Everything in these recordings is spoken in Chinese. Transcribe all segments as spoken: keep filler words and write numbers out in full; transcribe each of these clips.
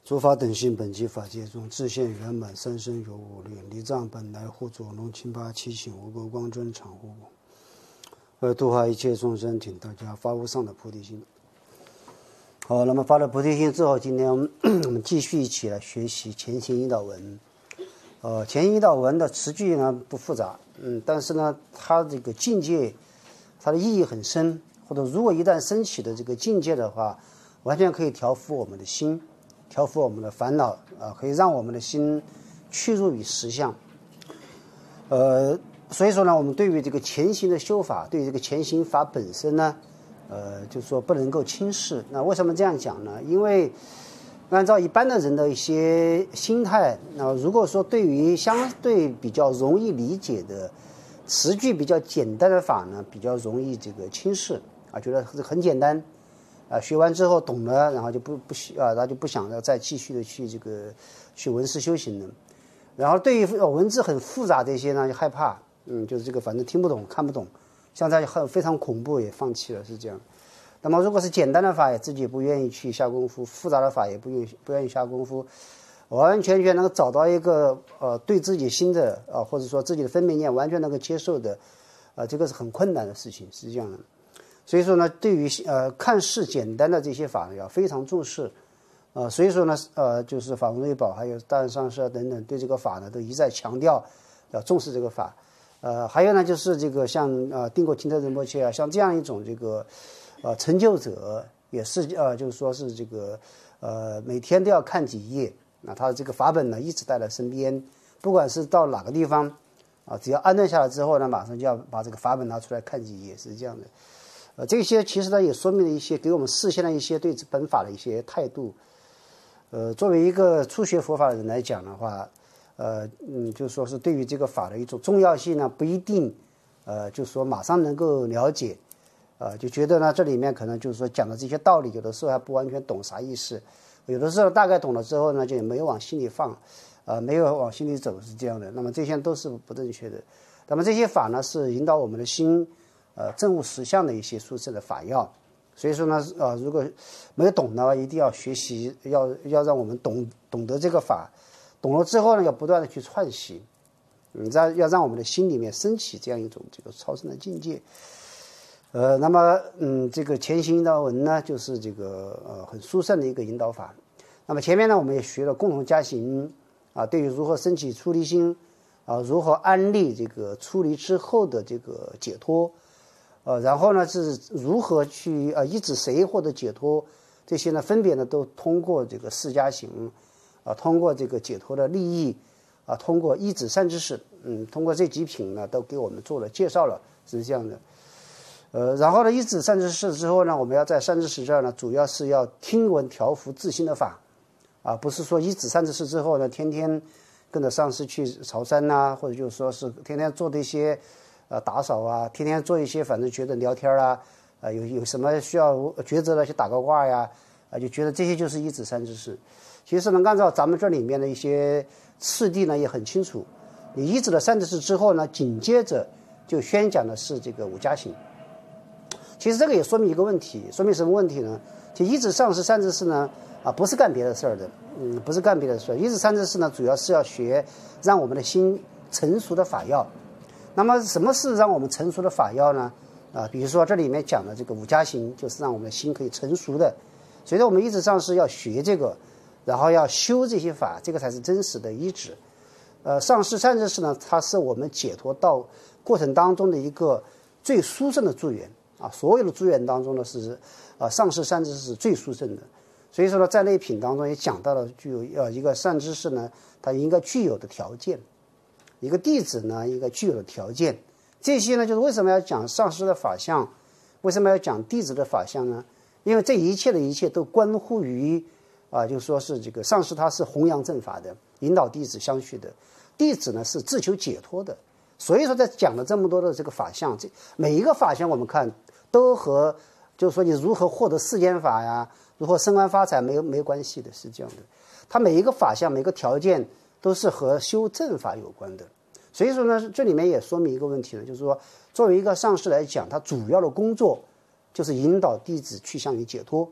诸法等性本即法界中，自现圆满，三身有五力，离障本来护佐龙清八七醒，无垢光真常护我，为度化一切众生，请大家发无上的菩提心。好，那么发了菩提心之后，今天我们我们继续一起来学习前行引导文。呃，前行引导文的词句呢不复杂，嗯，但是呢，它这个境界，它的意义很深，或者如果一旦升起的这个境界的话，完全可以调伏我们的心，调伏我们的烦恼，啊、呃，可以让我们的心趋入于实相。呃，所以说呢，我们对于这个前行的修法，对于这个前行法本身呢，呃，就是说不能够轻视。那为什么这样讲呢？因为按照一般的人的一些心态，那如果说对于相对比较容易理解的词句比较简单的法呢，比较容易这个轻视啊，觉得很简单啊，学完之后懂了，然后就不不啊，他就不想要再继续的去这个去闻思修行了。然后对于文字很复杂的一些呢，就害怕，嗯，就是这个反正听不懂看不懂，现在很非常恐怖，也放弃了，是这样。那么如果是简单的法，也自己也不愿意去下功夫；复杂的法也不愿意不愿意下功夫，完完全全能够找到一个呃对自己心的啊、呃，或者说自己的分别念完全能够接受的，啊、呃，这个是很困难的事情，是这样的。所以说呢，对于呃看似简单的这些法呢，要非常重视，呃，所以说呢，呃，就是法轮瑞宝还有大安上师等等，对这个法呢都一再强调要重视这个法。呃，还有呢，就是这个像呃定国钦特仁波切啊，像这样一种这个。呃，成就者也是呃，就是说是这个呃，每天都要看几页。那他的这个法本呢，一直带在身边，不管是到哪个地方啊，只要安顿下来之后呢，马上就要把这个法本拿出来看几页，是这样的。呃，这些其实呢，也说明了一些给我们示现了一些对本法的一些态度。呃，作为一个初学佛法的人来讲的话，呃，嗯，就是说是对于这个法的一种重要性呢，不一定呃，就是说马上能够了解。呃，就觉得呢，这里面可能就是说讲的这些道理，有的时候还不完全懂啥意思，有的时候大概懂了之后呢，就没有往心里放，呃，没有往心里走，是这样的。那么这些都是不正确的。那么这些法呢，是引导我们的心，呃，证悟实相的一些殊胜的法药。所以说呢，呃，如果没有懂的话，一定要学习，要要让我们懂懂得这个法，懂了之后呢，要不断的去串习，嗯，让要让我们的心里面升起这样一种这个超生的境界。呃，那么，嗯，这个前行引导文呢，就是这个呃很殊胜的一个引导法。那么前面呢，我们也学了共同加行啊，对于如何升起出离心啊，如何安立这个出离之后的这个解脱，呃，然后呢是如何去呃依止谁获得解脱，这些呢分别呢都通过这个四加行啊，通过这个解脱的利益啊，通过依止善知识，嗯，通过这几品呢都给我们做了介绍了，是这样的。呃，然后呢，依止善知识之后呢，我们要在善知识这儿呢，主要是要听闻调伏自心的法，啊，不是说依止善知识之后呢，天天跟着上师去朝山呐、啊，或者就是说是天天做的一些呃打扫啊，天天做一些反正觉得聊天啊，啊有有什么需要抉择的去打个卦呀，啊就觉得这些就是依止善知识。其实呢，按照咱们这里面的一些次第呢，也很清楚，你依止了善知识之后呢，紧接着就宣讲的是这个五加行。其实这个也说明一个问题，说明什么问题呢？就依止上师善知识呢，啊，不是干别的事儿的，嗯，不是干别的事儿。依止善知识呢，主要是要学让我们的心成熟的法药。那么什么是让我们成熟的法药呢？啊，比如说这里面讲的这个五加行，就是让我们的心可以成熟的。所以说我们依止上师要学这个，然后要修这些法，这个才是真实的依止。呃，上师善知识呢，它是我们解脱道过程当中的一个最殊胜的助缘。啊，所有的诸缘当中呢是，啊，上师善知识是最殊胜的，所以说呢，在那一品当中也讲到了具有呃一个善知识呢，它应该具有的条件，一个弟子呢应该具有的条件，这些呢就是为什么要讲上师的法相，为什么要讲弟子的法相呢？因为这一切的一切都关乎于啊，就说是这个上师他是弘扬正法的，引导弟子相续的，弟子呢是自求解脱的。所以说，在讲了这么多的这个法相，这每一个法相我们看都和就是说你如何获得世间法呀，如何升官发财没有没有关系的，是这样的。它每一个法相、每个条件都是和修正法有关的。所以说呢，这里面也说明一个问题呢，就是说，作为一个上师来讲，他主要的工作就是引导弟子去向于解脱。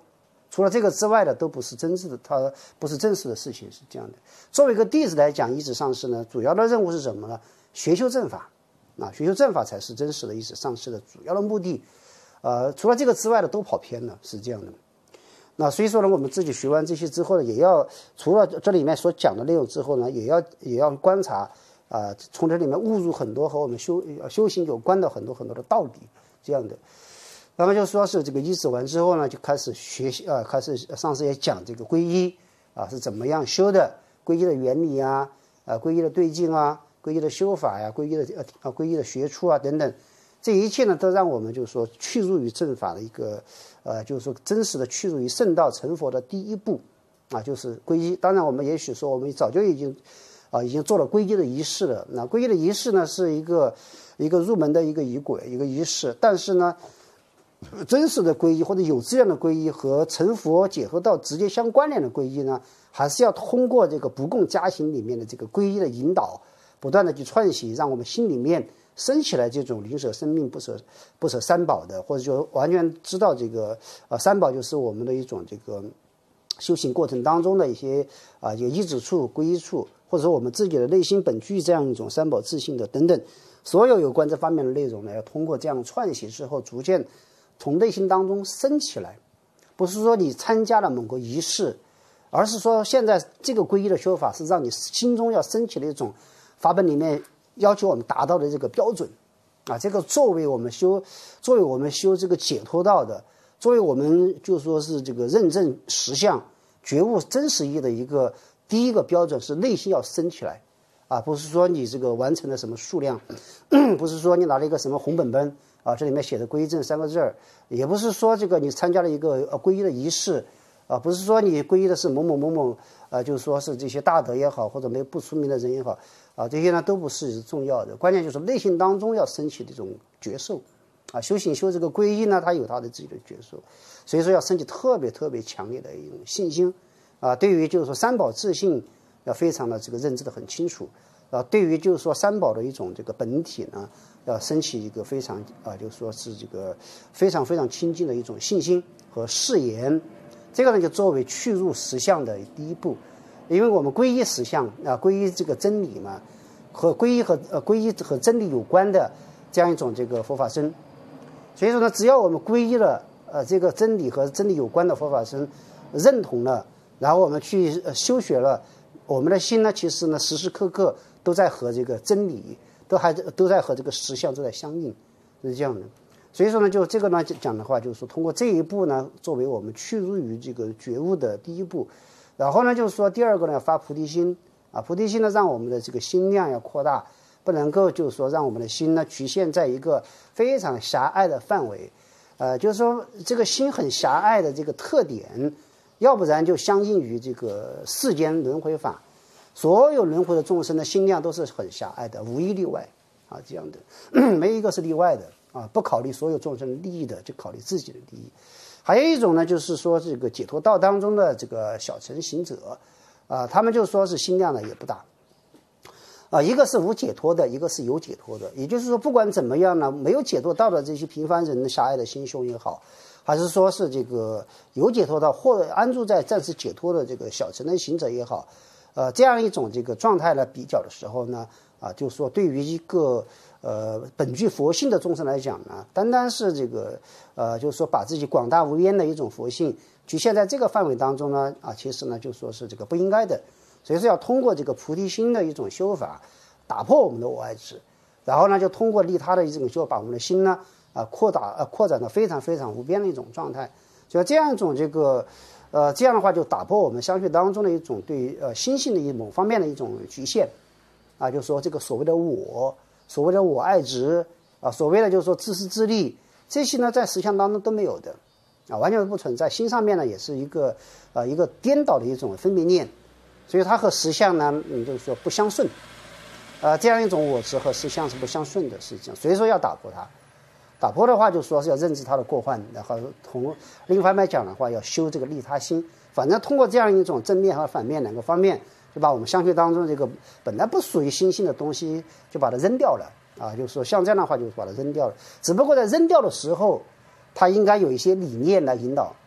除了这个之外的都不是真实的，它不是真实的事情，是这样的。作为一个弟子来讲，一指上师呢，主要的任务是什么呢？学修正法啊，学修正法才是真实的一指上师的主要的目的。呃，除了这个之外的都跑偏了，是这样的。那所以说呢，我们自己学完这些之后呢，也要除了这里面所讲的内容之后呢，也要也要观察啊、呃，从这里面悟入很多和我们修修行有关的很多很多的道理，这样的。那么就说是这个一指完之后呢，就开始学习啊，开始上师也讲这个皈依啊是怎么样修的，皈依的原理啊，啊皈依的对境啊，皈依的修法呀、啊，皈依的呃皈依的学处啊等等。这一切呢，都让我们就是说去入于正法的一个，呃，就是说真实的去入于圣道成佛的第一步，啊，就是皈依。当然，我们也许说我们早就已经，啊，已经做了皈依的仪式了。那皈依的仪式呢，是一个一个入门的一个仪轨，一个仪式。但是呢，真实的皈依或者有质量的皈依和成佛解脱道直接相关联的皈依呢，还是要通过这个不共加行里面的这个皈依的引导，不断的去串习，让我们心里面生起来这种宁舍生命不舍不舍三宝的，或者就完全知道这个呃三宝就是我们的一种这个修行过程当中的一些啊、呃、有依止处、皈依处，或者说我们自己的内心本具这样一种三宝自性的等等，所有有关这方面的内容呢，要通过这样串习之后，逐渐从内心当中升起来。不是说你参加了某个仪式，而是说现在这个皈依的修法是让你心中要升起的一种法本里面要求我们达到的这个标准啊，这个作为我们修作为我们修这个解脱道的，作为我们就说是这个认证实相觉悟真实义的一个第一个标准，是内心要升起来啊，不是说你这个完成了什么数量，不是说你拿了一个什么红本本啊，这里面写的皈依证三个字儿，也不是说这个你参加了一个皈依的仪式啊，不是说你皈依的是某某某某啊，就是说是这些大德也好，或者没有不出名的人也好啊，这些呢都不是重要的，关键就是内心当中要升起这种觉受啊。修行修这个皈依呢，它有它的自己的觉受，所以说要升起特别特别强烈的一种信心啊。对于就是说三宝自性要非常的这个认知的很清楚啊。对于就是说三宝的一种这个本体呢，要升起一个非常啊，就是说是这个非常非常亲近的一种信心和誓言。这个呢，就作为去入实相的第一步，因为我们皈依实相啊，皈依这个真理嘛，和皈依和呃皈依和真理有关的这样一种这个佛法僧。所以说呢，只要我们皈依了呃这个真理和真理有关的佛法僧，认同了，然后我们去、呃、修学了，我们的心呢，其实呢时时刻刻都在和这个真理，都还都在和这个实相都在相应，是这样的。所以说呢，就这个呢讲的话，就是说通过这一步呢，作为我们去入于这个觉悟的第一步。然后呢，就是说第二个呢，发菩提心啊，菩提心呢，让我们的这个心量要扩大，不能够就是说让我们的心呢局限在一个非常狭隘的范围，呃，就是说这个心很狭隘的这个特点，要不然就相应于这个世间轮回法，所有轮回的众生的心量都是很狭隘的，无一例外啊，这样的，没一个是例外的。啊，不考虑所有众生利益的，就考虑自己的利益。还有一种呢，就是说这个解脱道当中的这个小乘行者，啊，他们就说是心量呢也不大，啊，一个是无解脱的，一个是有解脱的。也就是说，不管怎么样呢，没有解脱道的这些平凡人的狭隘的心胸也好，还是说是这个有解脱道或者安住在暂时解脱的这个小乘的行者也好，呃，这样一种这个状态来比较的时候呢，啊，就是说对于一个呃，本具佛性的众生来讲呢，单单是这个呃，就是说把自己广大无边的一种佛性局限在这个范围当中呢，啊，其实呢就说是这个不应该的。所以说要通过这个菩提心的一种修法，打破我们的我爱执，然后呢就通过利他的一种修法，把我们的心呢啊扩大呃扩展到非常非常无边的一种状态。所以这样一种这个呃这样的话就打破我们相续当中的一种对呃心性的一某方面的一种局限啊，就是说这个所谓的我。所谓的我爱执啊，所谓的就是说自私自利，这些呢在实相当中都没有的啊，完全不存在。心上面呢也是一个呃一个颠倒的一种分别念，所以它和实相呢，嗯，就是说不相顺，呃，这样一种我执和实相是不相顺的事情，所以说要打破它。打破的话，就说是要认知它的过患，然后从另一方面讲的话，要修这个利他心。反正通过这样一种正面和反面两个方面。就把我们相续当中这个本来不属于心性的东西，就把它扔掉了啊！就是说像这样的话，就把它扔掉了。只不过在扔掉的时候，它应该有一些理念来引导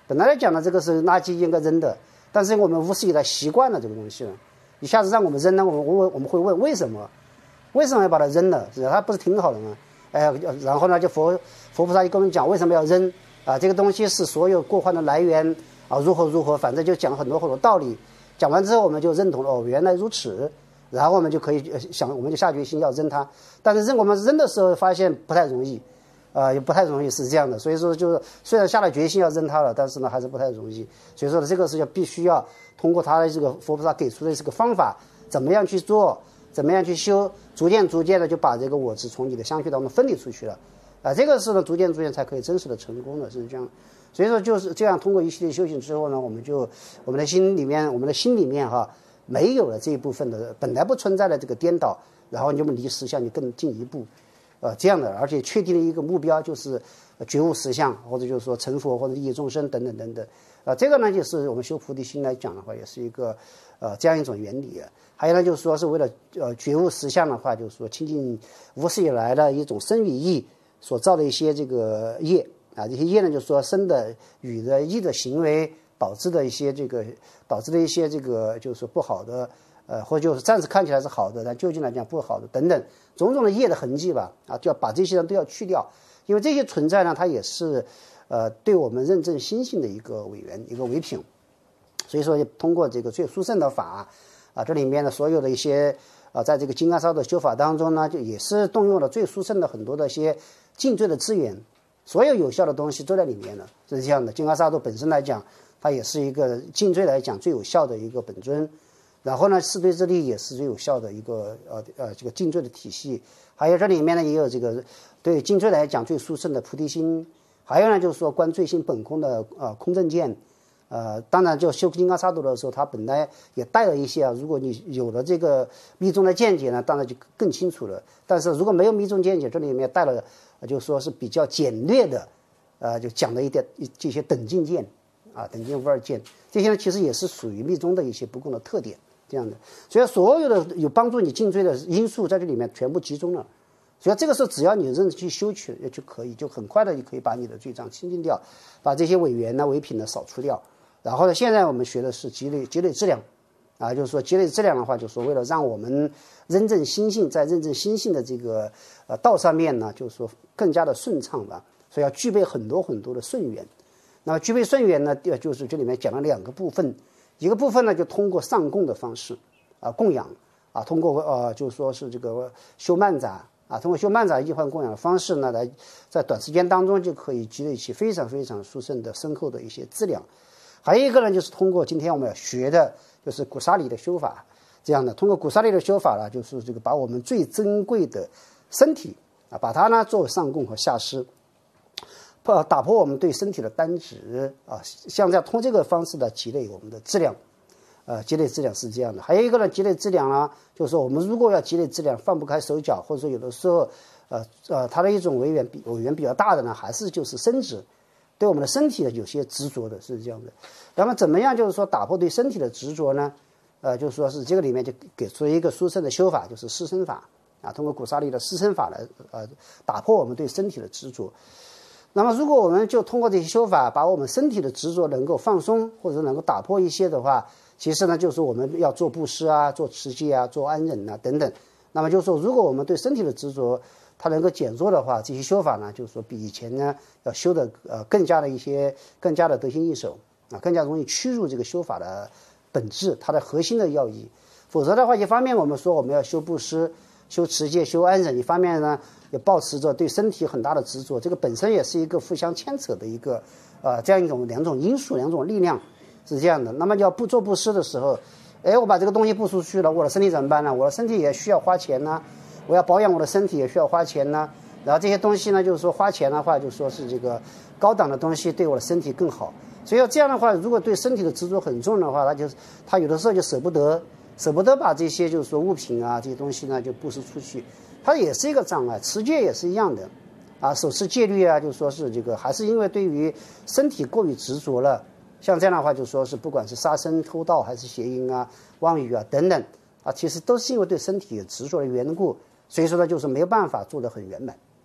本来来讲呢，这个是垃圾应该扔的，但是我们无视以来习惯了这个东西了，一下子让我们扔呢，我们我我们会问为什么？为什么要把它扔了？是它不是挺好的吗？哎，然后呢，就佛佛菩萨就跟我们讲为什么要扔啊？这个东西是所有过患的来源啊，如何如何，反正就讲很多很多道理。讲完之后，我们就认同了，哦，原来如此。然后我们就可以想，我们就下决心要扔它。但是扔我们扔的时候发现不太容易，呃，也不太容易是这样的。所以说，就是虽然下了决心要扔它了，但是呢，还是不太容易。所以说呢，这个是要必须要通过他的这个佛菩萨给出的这个方法，怎么样去做，怎么样去修，逐渐逐渐的就把这个我执从你的相续当中分离出去了。啊，这个是呢，逐渐逐渐才可以真实的成功的，是这样。所以说就是这样，通过一系列修行之后呢，我们就我们的心里面，我们的心里面哈。没有了这一部分的本来不存在的这个颠倒，然后你们离实相就更进一步，呃，这样的，而且确定了一个目标，就是觉悟实相，或者就是说成佛或者利益众生等等等等，啊、呃，这个呢就是我们修菩提心来讲的话，也是一个呃这样一种原理。还有呢，就是说是为了呃觉悟实相的话，就是说清净无始以来的一种身语意所造的一些这个业啊，这些业呢，就是说身的、语的、意的行为。导致的一些这个导致的一些这个就是不好的，呃，或者就是暂时看起来是好的，但究竟来讲不好的等等种种的业的痕迹吧，啊，就要把这些人都要去掉，因为这些存在呢，它也是呃对我们认证心性的一个委员一个唯品，所以说通过这个最殊胜的法啊，这里面的所有的一些啊，在这个金刚萨埵的修法当中呢，就也是动用了最殊胜的很多的一些净罪的资源，所有有效的东西都在里面了，是这样的。金刚萨埵本身来讲。它也是一个净罪来讲最有效的一个本尊，然后呢，四对之力也是最有效的一个呃呃这个净罪的体系，还有这里面呢也有这个对净罪来讲最殊胜的菩提心，还有呢就是说观罪心本空的呃空正见，呃当然就修金刚萨埵的时候，它本来也带了一些啊，如果你有了这个密宗的见解呢，当然就更清楚了，但是如果没有密宗见解，这里面带了就是说是比较简略的，呃就讲了一点这些等境见。啊，等见无二见，这些呢其实也是属于密宗的一些不共的特点，这样的。所以所有的有帮助你进罪的因素在这里面全部集中了。所以这个时候只要你认真去修取就可以，就很快的就可以把你的罪障清净掉，把这些伪缘呢、伪品呢扫除掉。然后呢，现在我们学的是积累积累质量，啊，就是说积累质量的话，就是说为了让我们认证心性，在认证心性的这个呃道上面呢，就是说更加的顺畅吧。所以要具备很多很多的顺缘。那么具备顺缘呢，就是这里面讲了两个部分，一个部分呢就通过上供的方式啊供养啊，通过呃就是说是这个修曼杂啊，通过修曼杂易换供养的方式呢，来在短时间当中就可以积累起非常非常殊胜的深厚的一些质量。还有一个呢，就是通过今天我们要学的就是古沙里的修法，这样的通过古沙里的修法呢，就是这个把我们最珍贵的身体啊，把它呢作为上供和下施。打破我们对身体的单执啊，像这样通这个方式的积累我们的质量，呃，积累质量是这样的。还有一个呢，积累质量呢，就是说我们如果要积累质量，放不开手脚，或者说有的时候，呃呃，它的一种违缘比违缘比较大的呢，还是就是身执，对我们的身体的有些执着的是这样的。那么怎么样就是说打破对身体的执着呢？呃，就是说是这个里面就给出了一个殊胜的修法，就是施身法啊，通过古沙利的施身法来呃打破我们对身体的执着。那么如果我们就通过这些修法把我们身体的执着能够放松或者能够打破一些的话，其实呢就是我们要做布施啊，做持戒啊，做安忍啊等等。那么就是说如果我们对身体的执着它能够减弱的话，这些修法呢就是说比以前呢要修的呃更加的一些更加的得心应手啊，更加容易趋入这个修法的本质，它的核心的要义。否则的话，一方面我们说我们要修布施、修持戒、修安忍，一方面呢也抱持着对身体很大的执着，这个本身也是一个互相牵扯的一个呃这样一种两种因素、两种力量是这样的。那么要不做布施的时候，哎，我把这个东西布出去了，我的身体怎么办呢？我的身体也需要花钱呢，我要保养我的身体也需要花钱呢。然后这些东西呢，就是说花钱的话，就说是这个高档的东西对我的身体更好。所以要这样的话，如果对身体的执着很重的话，他就他有的时候就舍不得，舍不得把这些就是说物品啊这些东西呢就布施出去。它也是一个障碍，持戒也是一样的，啊，手持戒律啊，就说是这个，还是因为对于身体过于执着了，像这样的话，就说是不管是杀生、偷盗，还是邪淫啊、妄语啊等等，啊，其实都是因为对身体执着的缘故，所以说呢，就是没有办法做得很圆满，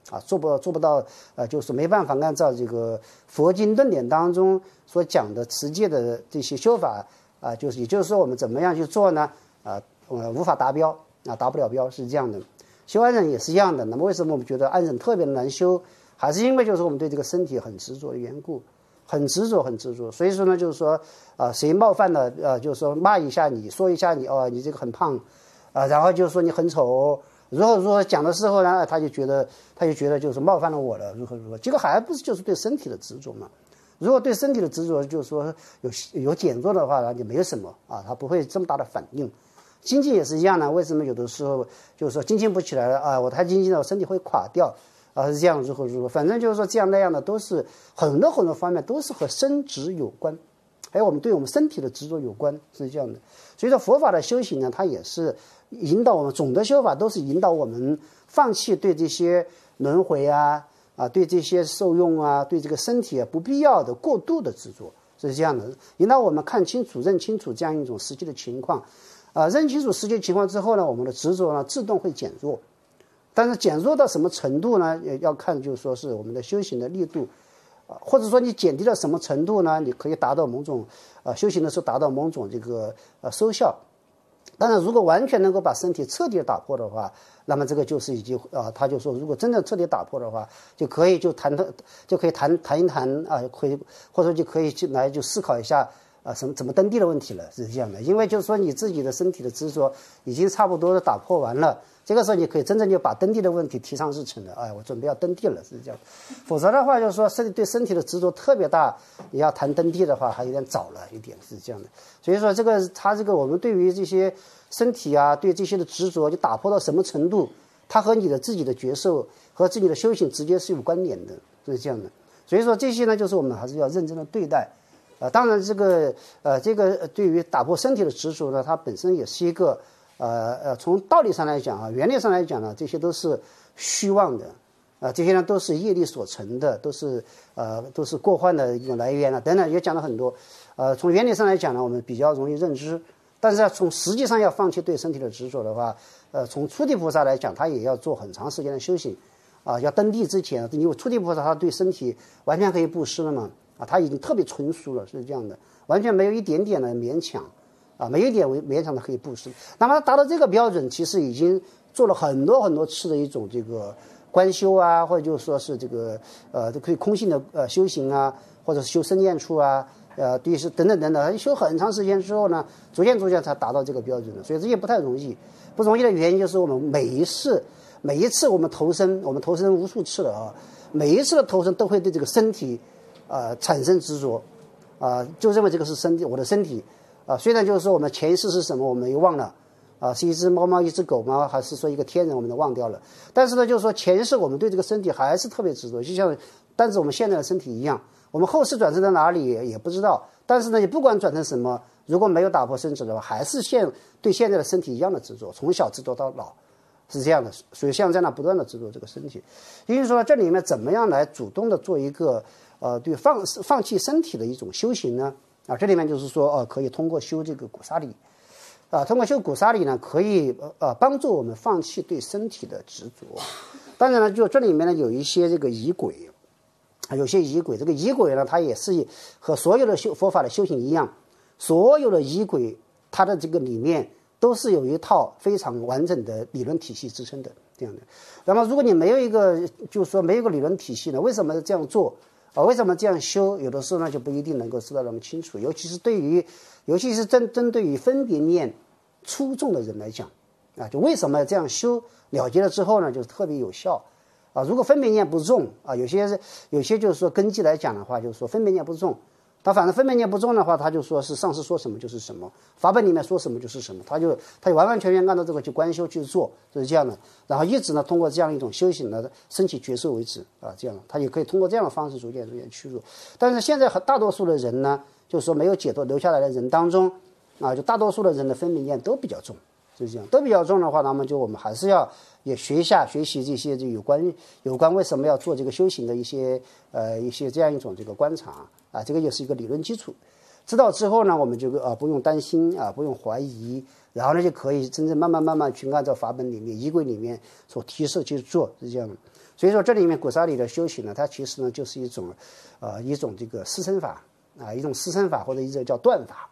啊，做不做不到，呃，就是没办法按照这个佛经论点当中所讲的持戒的这些修法啊，就是也就是说我们怎么样去做呢？啊，呃，无法达标啊，达不了标是这样的。修安忍也是一样的。那么为什么我们觉得安忍特别难修？还是因为就是我们对这个身体很执着的缘故，很执着，很执着。所以说呢，就是说啊，谁冒犯了，呃，就是说骂一下你，说一下你，哦，你这个很胖，啊，然后就说你很丑。如果说讲的时候呢，他就觉得他就觉得就是冒犯了我了，如何如何，这个还不是就是对身体的执着嘛？如果对身体的执着就是说有有减弱的话，那就没有什么啊，他不会这么大的反应。精进也是一样的，为什么有的时候就是说精进不起来了啊？我太精进了，我身体会垮掉啊，是这样，如何如何，反正就是说这样那样的，都是很多很多方面都是和身执有关，还有我们对我们身体的执着有关，是这样的。所以说佛法的修行呢，它也是引导我们，总的修法都是引导我们放弃对这些轮回啊啊，对这些受用啊，对这个身体啊不必要的过度的执着，是这样的，引导我们看清楚、认清楚这样一种实际的情况。啊，认清楚实际情况之后呢，我们的执着呢自动会减弱，但是减弱到什么程度呢？也要看就是说是我们的修行的力度，啊，或者说你减低到什么程度呢？你可以达到某种，呃，修行的时候达到某种这个呃收效。当然，如果完全能够把身体彻底的打破的话，那么这个就是已经啊，他就说，如果真的彻底打破的话，就可以就谈谈，就可以谈谈一谈啊，可以或者就可以去来就思考一下。啊，什么怎么登地的问题了，是这样的，因为就是说你自己的身体的执着已经差不多的打破完了，这个时候你可以真正就把登地的问题提上日程了，哎，我准备要登地了，是这样。否则的话，就是说身对身体的执着特别大，你要谈登地的话还有点早了一点，是这样的。所以说这个他这个我们对于这些身体啊，对这些的执着就打破到什么程度，它和你的自己的觉受和自己的修行直接是有关联的，是这样的。所以说这些呢，就是我们还是要认真的对待。呃，当然，这个呃，这个对于打破身体的执着呢，它本身也是一个呃呃，从道理上来讲啊，原理上来讲呢，这些都是虚妄的，啊、呃，这些呢都是业力所成的，都是呃都是过患的一种来源啊，等等，也讲了很多。呃，从原理上来讲呢，我们比较容易认知，但是从实际上要放弃对身体的执着的话，呃，从初地菩萨来讲，他也要做很长时间的修行，啊、呃，要登地之前，因为初地菩萨他对身体完全可以布施了嘛。啊，他已经特别纯熟了，是这样的，完全没有一点点的勉强，啊，没有一点勉强的可以布施。那么达到这个标准，其实已经做了很多很多次的一种这个观修啊，或者就说是这个呃，可以空性的呃修行啊，或者是修身念处啊，呃，对是等等等等，修很长时间之后呢，逐渐逐渐才达到这个标准的。所以这也不太容易，不容易的原因就是我们每一次每一次我们投生，我们投生无数次了啊，每一次的投生都会对这个身体。呃，产生执着，啊、呃，就认为这个是身体，我的身体，啊、呃，虽然就是说我们前一世是什么，我们又忘了，啊、呃，是一只猫猫，一只狗吗？还是说一个天人，我们都忘掉了。但是呢，就是说前世我们对这个身体还是特别执着，就像但是我们现在的身体一样，我们后世转生到哪里也不知道。但是呢，你不管转成什么，如果没有打破身执的话，还是现对现在的身体一样的执着，从小执着到老。是这样的，所以像在那不断的执着这个身体，也就是说这里面怎么样来主动的做一个呃对放放弃身体的一种修行呢？啊，这里面就是说呃可以通过修这个古沙理，啊，通过修古沙理呢，可以呃帮助我们放弃对身体的执着。当然呢，就这里面呢有一些这个仪轨，有些仪轨，这个仪轨呢，它也是和所有的修佛法的修行一样，所有的仪轨它的这个里面。都是有一套非常完整的理论体系支撑的，这样的。那么，如果你没有一个，就是说没有一个理论体系呢，为什么这样做啊？为什么这样修？有的时候呢就不一定能够知道那么清楚，尤其是对于，尤其是针针对于分别念出众的人来讲，啊，就为什么这样修？了结了之后呢，就是特别有效啊。如果分别念不重啊，有些有些就是说根基来讲的话，就是说分别念不重。他反正分别念不重的话，他就说是上师说什么就是什么，法本里面说什么就是什么，他就他就完完全全按照这个去观修去做，就是这样的。然后一直呢通过这样一种修行呢升起觉受为止啊，这样他也可以通过这样的方式逐渐逐渐去入。但是现在大多数的人呢，就是说没有解脱留下来的人当中啊，就大多数的人的分别念都比较重，就是这样，都比较重的话，那么就我们还是要也学一下学习这些就有关有关为什么要做这个修行的一些呃一些这样一种这个观察。啊，这个也是一个理论基础，知道之后呢，我们就啊不用担心啊，不用怀疑，然后呢就可以真正慢慢慢慢去按照法本里面仪轨里面所提示去做，是这样的。 所以说这里面古沙里的修行呢，它其实呢就是一种，呃，一种这个施身法啊，一种施身法或者一种叫断法。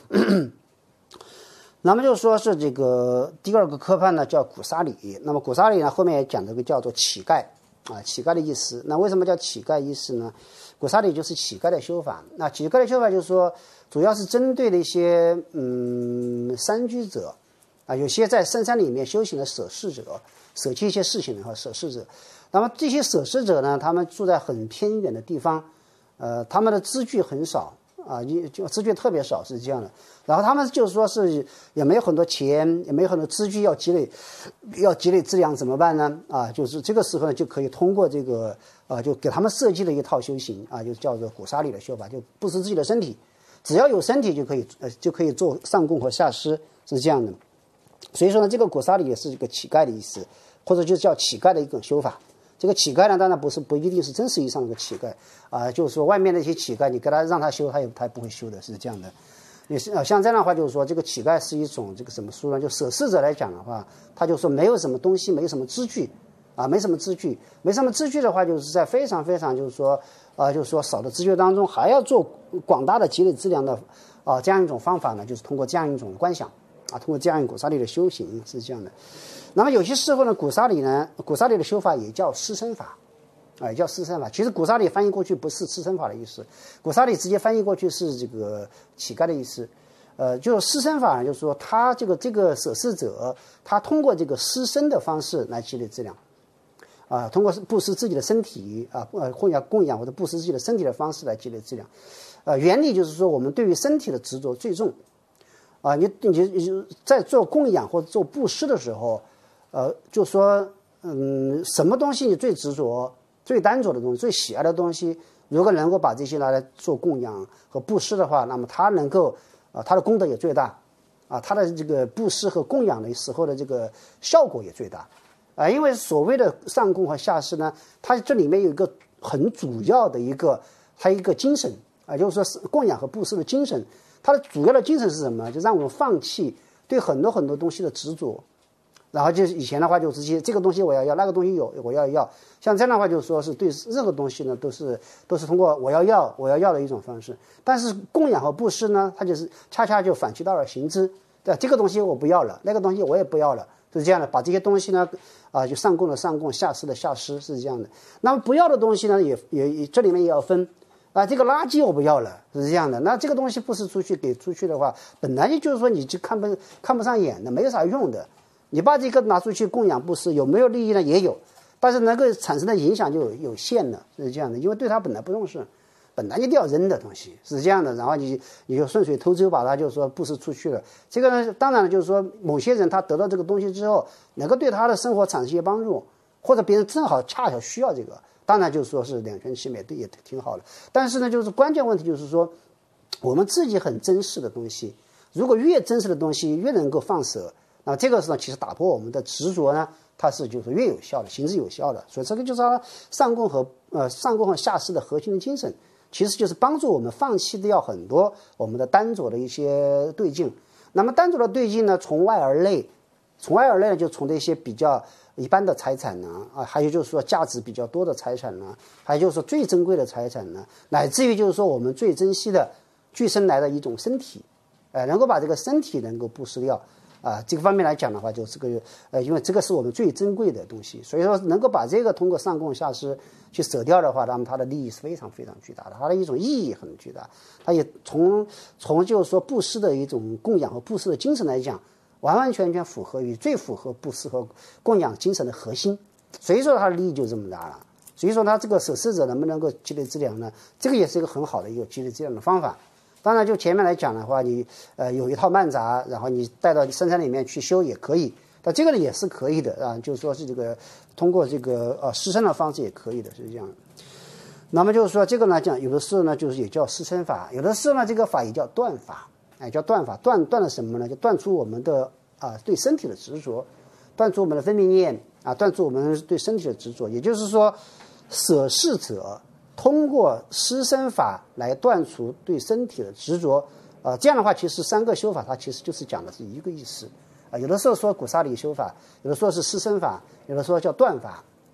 那么就说是这个第二个科派呢叫古沙里，那么古沙里呢后面也讲这个叫做乞丐啊，乞丐的意思。那为什么叫乞丐意思呢？古沙里就是乞丐的修法。那乞丐的修法就是说，主要是针对的一些嗯山居者啊，有些在深山里面修行的舍世者，舍弃一些事情的和舍世者。那么这些舍世者呢，他们住在很偏远的地方，呃，他们的资具很少。啊，就资具特别少是这样的，然后他们就是说是也没有很多钱，也没有很多资具要积累，要积累资粮怎么办呢？啊，就是这个时候呢，就可以通过这个啊，就给他们设计了一套修行啊，就叫做古沙里的修法，就布施自己的身体，只要有身体就可以呃就可以做上供和下施，是这样的。所以说呢，这个古沙里也是一个乞丐的意思，或者就叫乞丐的一种修法。这个乞丐呢，当然不是不一定是真实意义上的乞丐啊、呃，就是说外面的一些乞丐，你给他让他修，他也他也不会修的，是这样的。也是啊，像这样的话，就是说这个乞丐是一种这个怎么说呢？就舍世者来讲的话，他就说没有什么东西，没有什么资具啊，没什么资具，没什么资具的话，就是在非常非常就是说啊、呃，就是说少的资具当中，还要做广大的积累资粮的啊、呃，这样一种方法呢，就是通过这样一种观想啊，通过这样一种古沙里的修行是这样的。那么有些时候呢，古沙里呢，古沙里的修法也叫施身法，啊，也叫施身法。其实古沙里翻译过去不是施身法的意思，古沙里直接翻译过去是这个乞丐的意思。呃，就是施身法，就是说他这个这个舍世者，他通过这个施身的方式来积累资粮，啊，通过布施自己的身体啊，呃，供养供养或者布施自己的身体的方式来积累资粮。呃，原理就是说，我们对于身体的执着最重，啊，你你你在做供养或者做布施的时候。呃，就说，嗯，什么东西你最执着、最单着的东西、最喜爱的东西，如果能够把这些拿来做供养和布施的话，那么它能够，啊、呃，它的功德也最大，啊，它的这个布施和供养的时候的这个效果也最大，啊，因为所谓的上供和下施呢，它这里面有一个很主要的一个，它一个精神，啊，就是说供养和布施的精神，它的主要的精神是什么？就让我们放弃对很多很多东西的执着。然后就是以前的话，就直接这个东西我要要，那个东西有我要要，像这样的话，就是说是对任何东西呢，都是都是通过我要要我要要的一种方式。但是供养和布施呢，它就是恰恰就反其道而行之，对吧？这个东西我不要了，那个东西我也不要了，是这样的。把这些东西呢，啊、呃，就上供的上供，下施的下施，是这样的。那么不要的东西呢，也也这里面也要分。啊，这个垃圾我不要了，是这样的。那这个东西布施出去给出去的话，本来就是说你就看不看不上眼的，没有啥用的。你把这个拿出去供养布施，有没有利益呢？也有，但是能够产生的影响就有有限了，是这样的。因为对他本来不重视，本来就要扔的东西是这样的。然后你你就顺水偷舟把它就是说布施出去了。这个呢，当然了，就是说某些人他得到这个东西之后，能够对他的生活产生一些帮助，或者别人正好恰巧需要这个，当然就是说是两全其美，对，也挺好的。但是呢，就是关键问题就是说，我们自己很珍视的东西，如果越珍视的东西越能够放舍。那这个是呢，其实打破我们的执着呢，它是就是越有效的，行之有效的。所以这个就是它上供和呃上供和下施的核心的精神，其实就是帮助我们放弃掉很多我们的单着的一些对境。那么单着的对境呢，从外而内，从外而内呢，就从那些比较一般的财产呢，啊，还有就是说价值比较多的财产呢，还有就是说最珍贵的财产呢，乃至于就是说我们最珍惜的具生来的一种身体，呃，能够把这个身体能够布施掉。啊，这个方面来讲的话，就这个呃，因为这个是我们最珍贵的东西，所以说能够把这个通过上供下施去舍掉的话，那么它的利益是非常非常巨大的，它的一种意义很巨大。它也从从就是说布施的一种供养和布施的精神来讲，完完全全符合于最符合布施和供养精神的核心，所以说它的利益就这么大了。所以说它这个舍施者能不能够积累资粮呢？这个也是一个很好的一个积累资粮的方法。当然，就前面来讲的话，你呃有一套曼杂，然后你带到深山里面去修也可以，但这个呢也是可以的啊，就是说是这个通过这个呃施身的方式也可以的，是这样的。那么就是说这个呢讲，有的时候呢就是也叫施身法，有的时候呢这个法也叫断法，哎，叫断法，断断了什么呢？就断除我们的啊对身体的执着，断除我们的分别念啊，断除我们对身体的执着，也就是说，舍世者。通过施身法来断除对身体的执着，呃，这样的话，其实三个修法它其实就是讲的是一个意思，啊、呃，有的时候说古沙里修法，有的说是施身法，有的说叫断法，啊、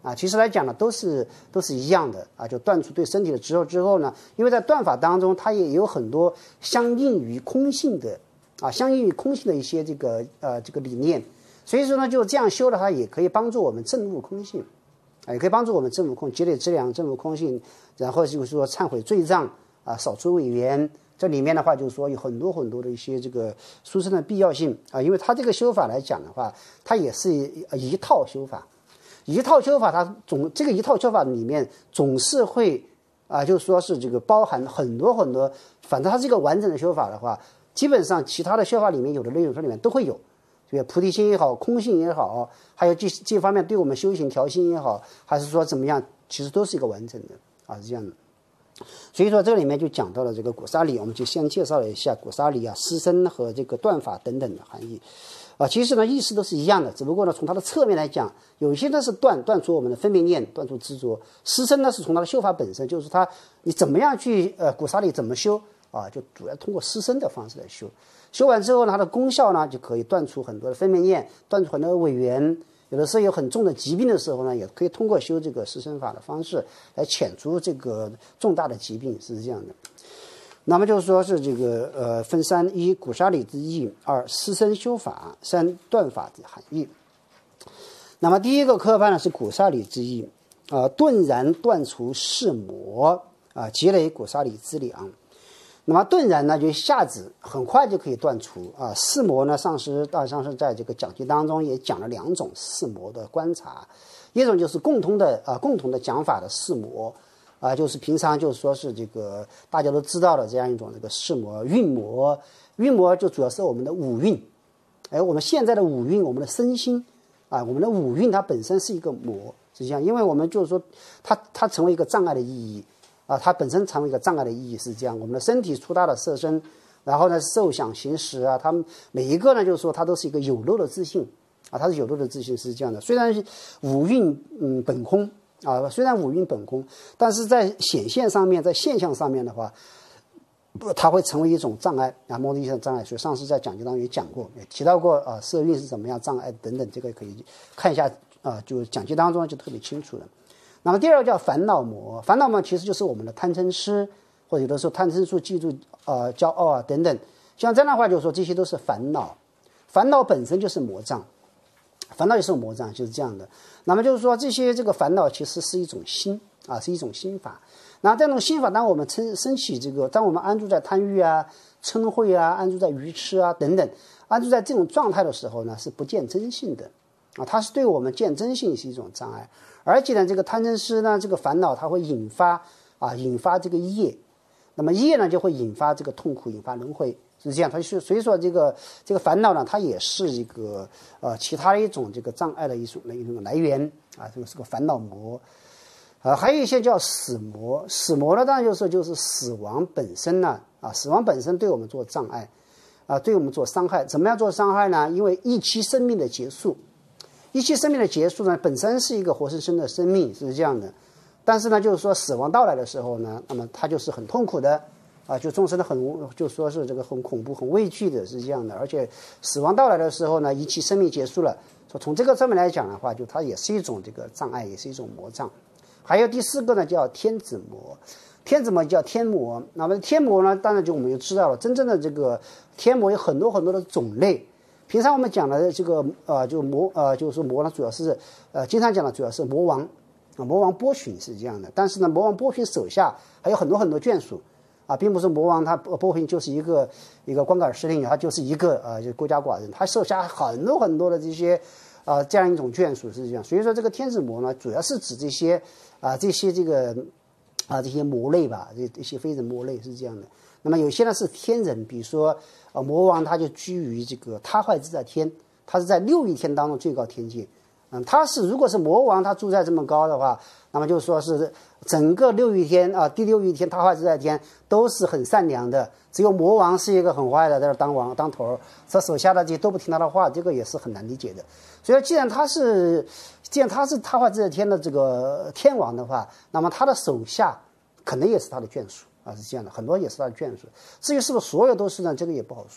啊，其实来讲呢，都是都是一样的啊。就断除对身体的执着之后呢，因为在断法当中，它也有很多相应于空性的啊，相应于空性的一些这个呃这个理念，所以说呢，就这样修的话，也可以帮助我们证悟空性，啊，也可以帮助我们证悟空积累资粮，证悟空性，然后就是说忏悔罪障啊，扫除违缘。这里面的话，就是说有很多很多的一些这个殊胜的必要性啊，因为它这个修法来讲的话，它也是一套修法。一套修法，它总这个一套修法里面总是会啊，就说是这个包含很多很多，反正它是一个完整的修法的话，基本上其他的修法里面有的内容这里面都会有，这个菩提心也好，空性也好，还有这这方面对我们修行调心也好，还是说怎么样，其实都是一个完整的啊，是这样的。所以说这里面就讲到了这个果沙里，我们就先介绍了一下果沙里啊、失身和这个断法等等的含义。啊，其实呢，意思都是一样的，只不过呢，从它的侧面来讲，有些呢是断断除我们的分别念，断除执着；失身呢是从它的修法本身，就是它你怎么样去呃古沙里怎么修啊，就主要通过失身的方式来修。修完之后呢，它的功效呢就可以断除很多的分别念，断除很多的违缘。有的时候有很重的疾病的时候呢，也可以通过修这个失身法的方式来遣除这个重大的疾病，是这样的。那么就是说是这个呃分三：一古沙里之意，二失身修法，三断法之含义。那么第一个科判呢是古沙里之意，啊、呃、顿然断除世魔啊，积累古沙里资粮。那么顿然呢就一下子很快就可以断除啊。世魔呢，上师大上师在这个讲题当中也讲了两种世魔的观察，一种就是共通的啊共同的讲法的世魔。啊，就是平常就是说是这个大家都知道的这样一种这个世魔、运魔，运魔就主要是我们的五蕴，哎，我们现在的五蕴，我们的身心啊，我们的五蕴它本身是一个魔，实际上，因为我们就是说它它成为一个障碍的意义啊，它本身成为一个障碍的意义是这样，我们的身体粗大的色身，然后呢受想行识啊，它们每一个呢就是说它都是一个有漏的自性啊，它是有漏的自性是这样的，虽然五蕴嗯本空。啊，虽然五蕴本空，但是在显现上面，在现象上面的话，它会成为一种障碍啊，某种意义上的障碍。所以上次在讲解当中也讲过，也提到过啊，色蕴是怎么样障碍等等，这个可以看一下啊，就讲解当中就特别清楚了。那么第二个叫烦恼魔，烦恼魔其实就是我们的贪嗔痴，或者有的时候贪嗔痴、嫉妒、呃骄傲啊等等，像这样的话就是说这些都是烦恼，烦恼本身就是魔障。烦恼也是魔障，就是这样的。那么就是说，这些这个烦恼其实是一种心啊，是一种心法。那这种心法，当我们升升起这个，当我们安住在贪欲啊、嗔恚啊、安住在愚痴啊等等，安住在这种状态的时候呢，是不见真性的啊，它是对我们见真性是一种障碍。而且呢，这个贪嗔痴呢，这个烦恼它会引发啊，引发这个业，那么业呢就会引发这个痛苦，引发轮回。是这样，它是所以说这个这个烦恼呢，它也是一个呃其他的一种这个障碍的一种一种来源啊，这个是个烦恼魔，啊，还有一些叫死魔，死魔呢当然就是就是死亡本身呢啊，死亡本身对我们做障碍啊，对我们做伤害，怎么样做伤害呢？因为一期生命的结束，一期生命的结束呢，本身是一个活生生的生命，是这样的，但是呢，就是说死亡到来的时候呢，那么它就是很痛苦的。啊，就众生的很，就说是这个很恐怖、很畏惧的，是这样的。而且死亡到来的时候呢，一期生命结束了，说从这个上面来讲的话，就它也是一种这个障碍，也是一种魔障。还有第四个呢，叫天子魔，天子魔叫天魔。那么天魔呢，当然就我们就知道了，真正的这个天魔有很多很多的种类。平常我们讲的这个呃，就魔呃，就是说魔呢，主要是呃，经常讲的主要是魔王啊，魔王波旬是这样的。但是呢，魔王波旬手下还有很多很多眷属。啊，并不是魔王他波旬就是一个一个光杆司令，他就是一个呃就孤家寡人，他手下很多很多的这些啊、呃、这样一种眷属是这样。所以说这个天子魔呢，主要是指这些啊、呃、这些这个啊、呃、这些魔类吧，这这些非人魔类是这样的。那么有些呢是天人，比如说呃魔王他就居于这个他坏自在天，他是在六欲天当中最高天界。嗯，他是如果是魔王，他住在这么高的话，那么就说是整个六欲天啊，第六欲天他坏自在天都是很善良的，只有魔王是一个很坏的，在这当王当头，这手下的这些都不听他的话，这个也是很难理解的。所以既然他是既然他是他坏自在天的这个天王的话，那么他的手下可能也是他的眷属啊，是这样的，很多也是他的眷属。至于是不是所有都是呢，这个也不好说。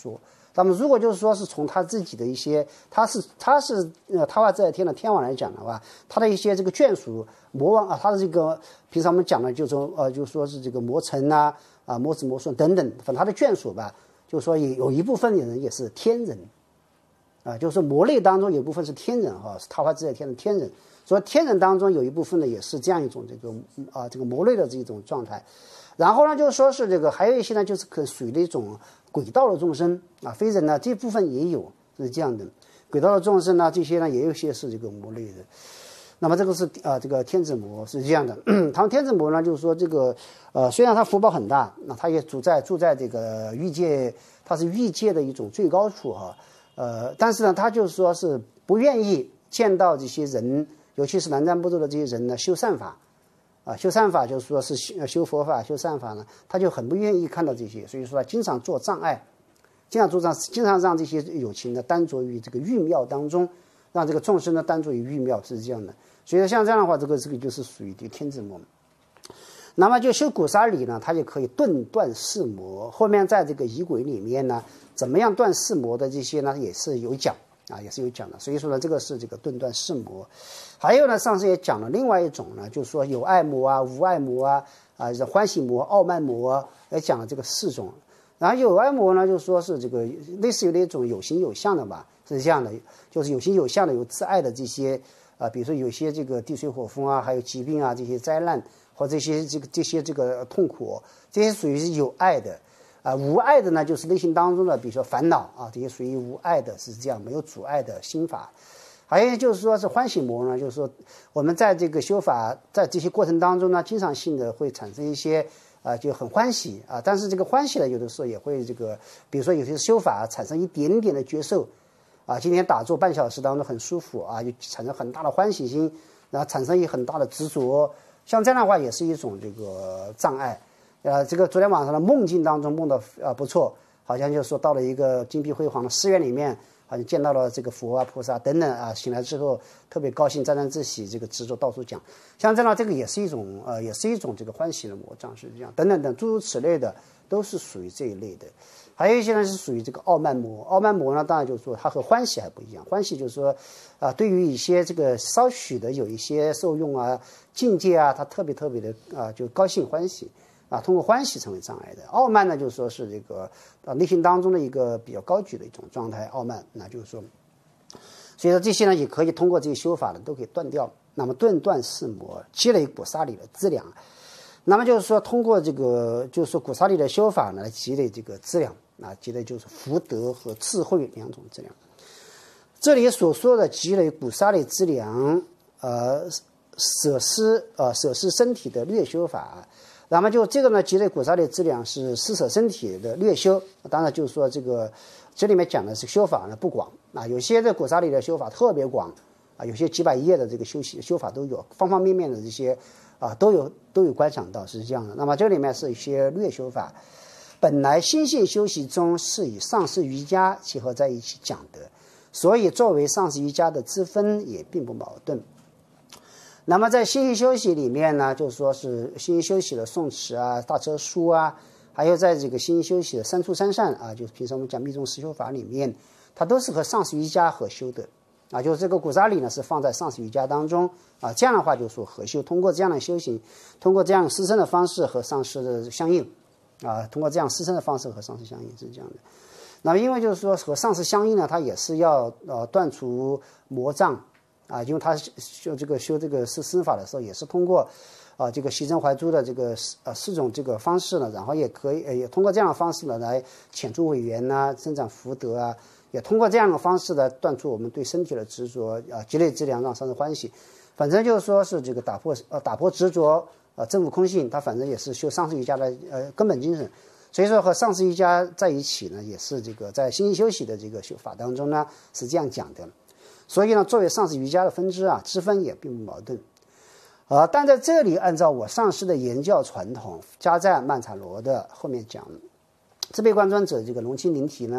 那么如果就是说是从他自己的一些，他是他是呃他化自在天的天王来讲的话，他的一些这个眷属魔王啊，他的这个平常我们讲的就是说呃就是说是这个魔臣呐啊魔子魔孙等等，反正他的眷属吧，就是说也有一部分人也是天人啊，就是说魔类当中有一部分是天人哈、啊，是他化自在天的天人，所以天人当中有一部分呢也是这样一种这个啊这个魔类的这种状态。然后呢，就是说是这个，还有一些呢，就是可属于的一种轨道的众生啊，非人呢这部分也有是这样的，轨道的众生呢，这些呢也有些是这个魔类的。那么这个是啊、呃，这个天子魔是这样的。他们天子魔呢，就是说这个呃，虽然他福报很大，那他也住在住在这个欲界，他是欲界的一种最高处哈、啊，呃，但是呢，他就是说是不愿意见到这些人，尤其是南瞻部洲的这些人呢，修善法。啊，修善法就是说是修修佛法、修善法呢，他就很不愿意看到这些，所以说他经常做障碍，经常做障，经常让这些有情呢单着于这个欲妙当中，让这个众生呢单着于欲妙，是这样的。所以像这样的话，这个这个就是属于这个天子魔。那么就修古沙理呢，它就可以顿断四魔。后面在这个仪轨里面呢，怎么样断四魔的这些呢，也是有讲。啊，也是有讲的，所以说呢，这个是这个顿断四魔。还有呢，上次也讲了另外一种呢，就是说有爱魔啊、无爱魔啊、啊是欢喜魔、傲慢魔，也讲了这个四种。然后有爱魔呢，就是说是这个类似于那种有形有相的吧，是这样的，就是有形有相的、有自爱的这些啊，比如说有些这个地水火风啊，还有疾病啊这些灾难或这些这个这些这个痛苦，这些属于是有爱的。啊，无爱的呢，就是内心当中的，比如说烦恼啊，这些属于无爱的，是这样没有阻碍的心法。还有就是说是欢喜魔呢，就是说我们在这个修法，在这些过程当中呢，经常性的会产生一些啊、呃，就很欢喜啊，但是这个欢喜呢，有的时候也会这个，比如说有些修法产生一点点的觉受啊，今天打坐半小时当中很舒服啊，就产生很大的欢喜心，然后产生一很大的执着，像这样的话也是一种这个障碍。呃，这个昨天晚上的梦境当中梦到啊不错，好像就说到了一个金碧辉煌的寺院里面，好像见到了这个佛啊菩萨等等啊，醒来之后特别高兴，沾沾自喜，这个执着到处讲，像这样这个也是一种呃，也是一种这个欢喜的魔障，是这样等等等诸如此类的，都是属于这一类的。还有一些呢是属于这个傲慢魔，傲慢魔呢当然就是说它和欢喜还不一样，欢喜就是说啊、呃，对于一些这个稍许的有一些受用啊境界啊，他特别特别的啊、呃、就高兴欢喜。啊，通过欢喜成为障碍的。傲慢呢，就是说是这个啊内心当中的一个比较高举的一种状态，傲慢，那就是说，所以说这些呢也可以通过这些修法呢都可以断掉。那么顿断四魔，积累古沙理的资粮。那么就是说通过这个就是说古沙理的修法呢，来积累这个资粮啊，积累就是福德和智慧两种资粮。这里所说的积累古沙理资粮，呃，舍施呃舍施身体的略修法。那么就这个呢，积累古沙理资粮是施舍身体的略修，当然就是说这个这里面讲的是修法呢不广啊，有些的古沙理的修法特别广啊，有些几百页的这个修习修法都有，方方面面的这些啊都有都有观想到是这样的。那么这里面是一些略修法，本来心性修习中是以上师瑜伽结合在一起讲的，所以作为上师瑜伽的支分也并不矛盾。那么在心性修习里面呢，就是说是心性修习的诵持啊、大车书啊，还有在这个心性修习的三出三善啊，就是平常我们讲密宗实修法里面，它都是和上师瑜伽合修的啊。就是这个古沙理呢是放在上师瑜伽当中啊，这样的话就是说合修，通过这样的修行，通过这样师生的方式和上师的相应啊，通过这样师生的方式和上师相应是这样的。那么因为就是说和上师相应呢，它也是要呃断除魔障。啊，因为他修这个修这个施施法的时候，也是通过啊这个习真怀诛的这个呃四种这个方式呢，然后也可以也通过这样的方式呢来遣除伪缘呐，增长福德啊，也通过这样的方式来断除我们对身体的执着啊，积累资粮让上师欢喜。反正就是说是这个打破呃打破执着啊，证悟空性，它反正也是修上师瑜伽的呃根本精神。所以说和上师瑜伽在一起呢，也是这个在心性修习的这个修法当中呢是这样讲的。所以呢，作为上师瑜伽的分支啊，支分也并不矛盾，呃，但在这里按照我上师的言教传统，加在曼荼罗的后面讲，自被观专者这个龙清灵体呢，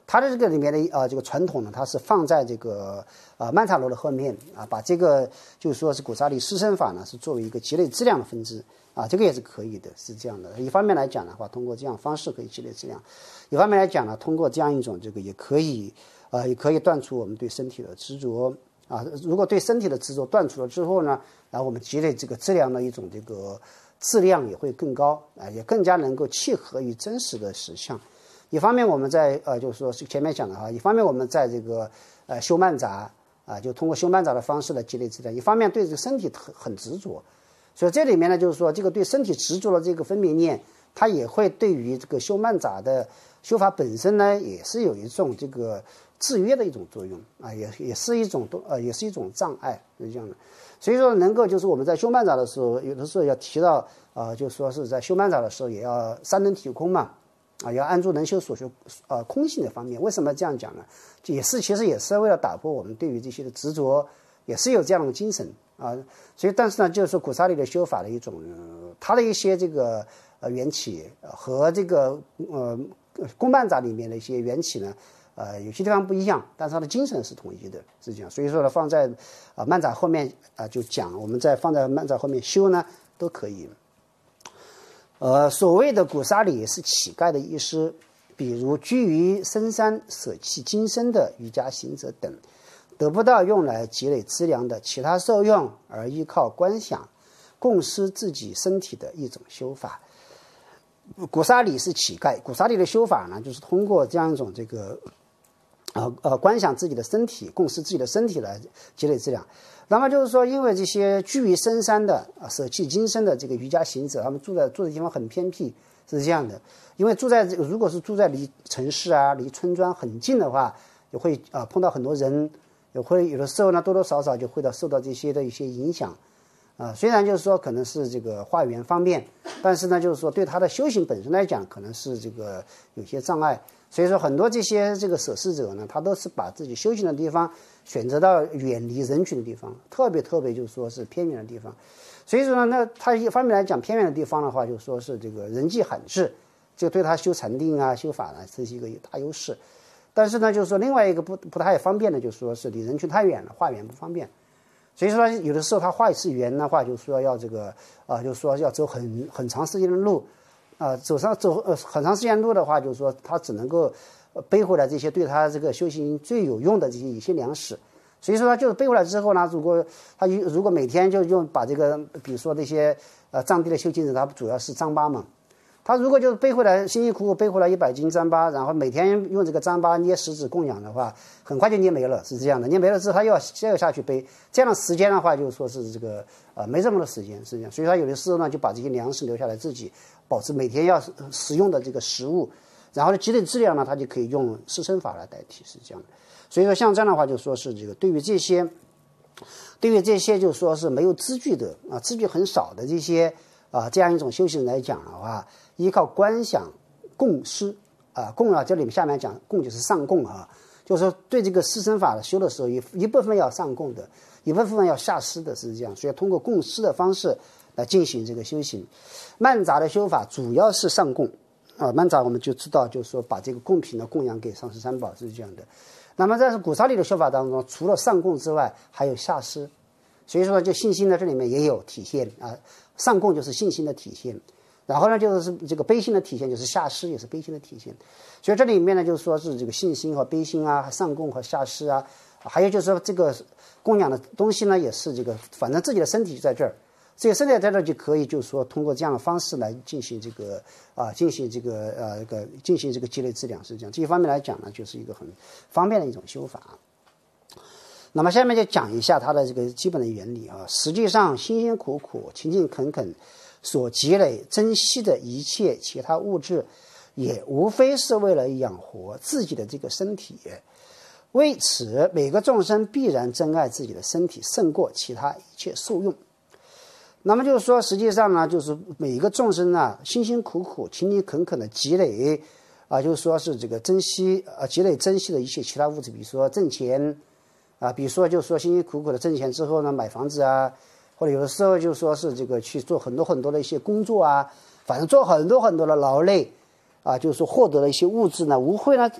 它的这个里面的呃这个传统呢，它是放在这个呃曼荼罗的后面啊，把这个就是说是古萨里施身法呢是作为一个积累质量的分支啊，这个也是可以的，是这样的。一方面来讲的话，通过这样方式可以积累质量；一方面来讲呢，通过这样一种这个也可以呃也可以断除我们对身体的执着啊。如果对身体的执着断除了之后呢，然后我们积累这个质量的一种这个质量也会更高啊，也更加能够契合于真实的实相。一方面我们在呃就是说是前面讲的哈，一方面我们在这个呃修曼杂啊，就通过修曼杂的方式来积累质量；一方面对这个身体很很执着，所以这里面呢就是说这个对身体执着的这个分别念，它也会对于这个修曼杂的修法本身呢，也是有一种这个制约的一种作用啊，也也是一种呃也是一种障碍，是这样的。所以说能够就是我们在修曼杂的时候，有的时候要提到呃，就说是在修曼杂的时候也要三能体空嘛。啊，要按住能修所修呃空性的方面，为什么这样讲呢？也是其实也是为了打破我们对于这些的执着，也是有这样的精神啊。所以，但是呢，就是说古萨里的修法的一种，呃、它的一些这个呃缘起和这个呃公曼杂里面的一些缘起呢，呃有些地方不一样，但是它的精神是统一的，是这样。所以说呢，放在啊、呃、曼杂后面啊、呃、就讲，我们再放在曼杂后面修呢都可以。呃，所谓的古萨里是乞丐的意思，比如居于深山舍弃今生的瑜伽行者等，得不到用来积累资粮的其他受用，而依靠观想供施自己身体的一种修法。古萨里是乞丐，古萨里的修法呢，就是通过这样一种这个呃呃观想自己的身体，供施自己的身体来积累资粮。那么就是说，因为这些居于深山的啊，舍弃今生的这个瑜伽行者，他们住在住的地方很偏僻，是这样的。因为住在这个，如果是住在离城市啊、离村庄很近的话，也会啊碰到很多人，也会有的时候呢多多少少就会到受到这些的一些影响啊。虽然就是说可能是这个化缘方便，但是呢就是说对他的修行本身来讲，可能是这个有些障碍。所以说很多这些这个舍施者呢，他都是把自己修行的地方选择到远离人群的地方，特别特别就是说是偏远的地方。所以说呢，那他一方面来讲偏远的地方的话，就说是这个人迹罕至，这个对他修禅定啊、修法呢，这是一个有大优势。但是呢，就是说另外一个不不太方便的，就是说是离人群太远了，化缘不方便。所以说有的时候他化一次缘的话，就是说要这个啊、呃，就是说要走很很长时间的路。啊、呃，走上走呃很长时间路的话，就是说他只能够背回来这些对他这个修行最有用的这些一些粮食。所以说他就是背回来之后呢，如果他如果每天就用把这个，比如说那些呃藏地的修行者，他主要是糌粑嘛，他如果就是背回来辛辛苦苦背回来一百斤糌粑，然后每天用这个糌粑捏食指供养的话，很快就捏没了，是这样的。捏没了之后，他又要再要下去背，这样的时间的话，就是说是这个呃没这么多时间，是这样。所以他有的时候呢，就把这些粮食留下来自己。保持每天要食用的这个食物，然后积累质量呢，它就可以用施身法来代替，是这样的。所以说像这样的话，就说是这个对于这些，对于这些就说是没有资具的啊，资具很少的这些啊这样一种修行人来讲的话，依靠观想供施啊供啊，这里面下面讲供就是上供啊，就是说对这个施身法的修的时候，一一部分要上供的，一部分要下施的，是这样。所以通过供施的方式来进行这个修行。曼杂的修法主要是上供啊，曼杂我们就知道，就是说把这个贡品呢供养给上师三宝，是这样的。那么在古萨里的修法当中，除了上供之外，还有下施，所以说就信心呢这里面也有体现啊。上供就是信心的体现，然后呢就是这个悲心的体现，就是下施也是悲心的体现。所以这里面呢就是说是这个信心和悲心啊，上供和下施啊，还有就是说这个供养的东西呢也是这个，反正自己的身体就在这儿。这个身体在这就可以，就是说通过这样的方式来进行这个啊，进行这个呃，这个进行这个积累质量，是这样。这一方面来讲呢，就是一个很方便的一种修法。那么下面就讲一下它的这个基本的原理啊。实际上，辛辛苦苦、勤勤恳恳所积累、珍惜的一切其他物质，也无非是为了养活自己的这个身体。为此，每个众生必然珍爱自己的身体，胜过其他一切受用。那么就是说，实际上呢，就是每一个众生呢，辛辛苦苦、勤勤恳恳的积累，啊，就是说是这个珍惜，啊，积累珍惜的一些其他物质，比如说挣钱，啊，比如说就是说辛辛苦苦的挣钱之后呢，买房子啊，或者有的时候就说是这个去做很多很多的一些工作啊，反正做很多很多的劳累，啊，就是说获得了一些物质呢，无非呢，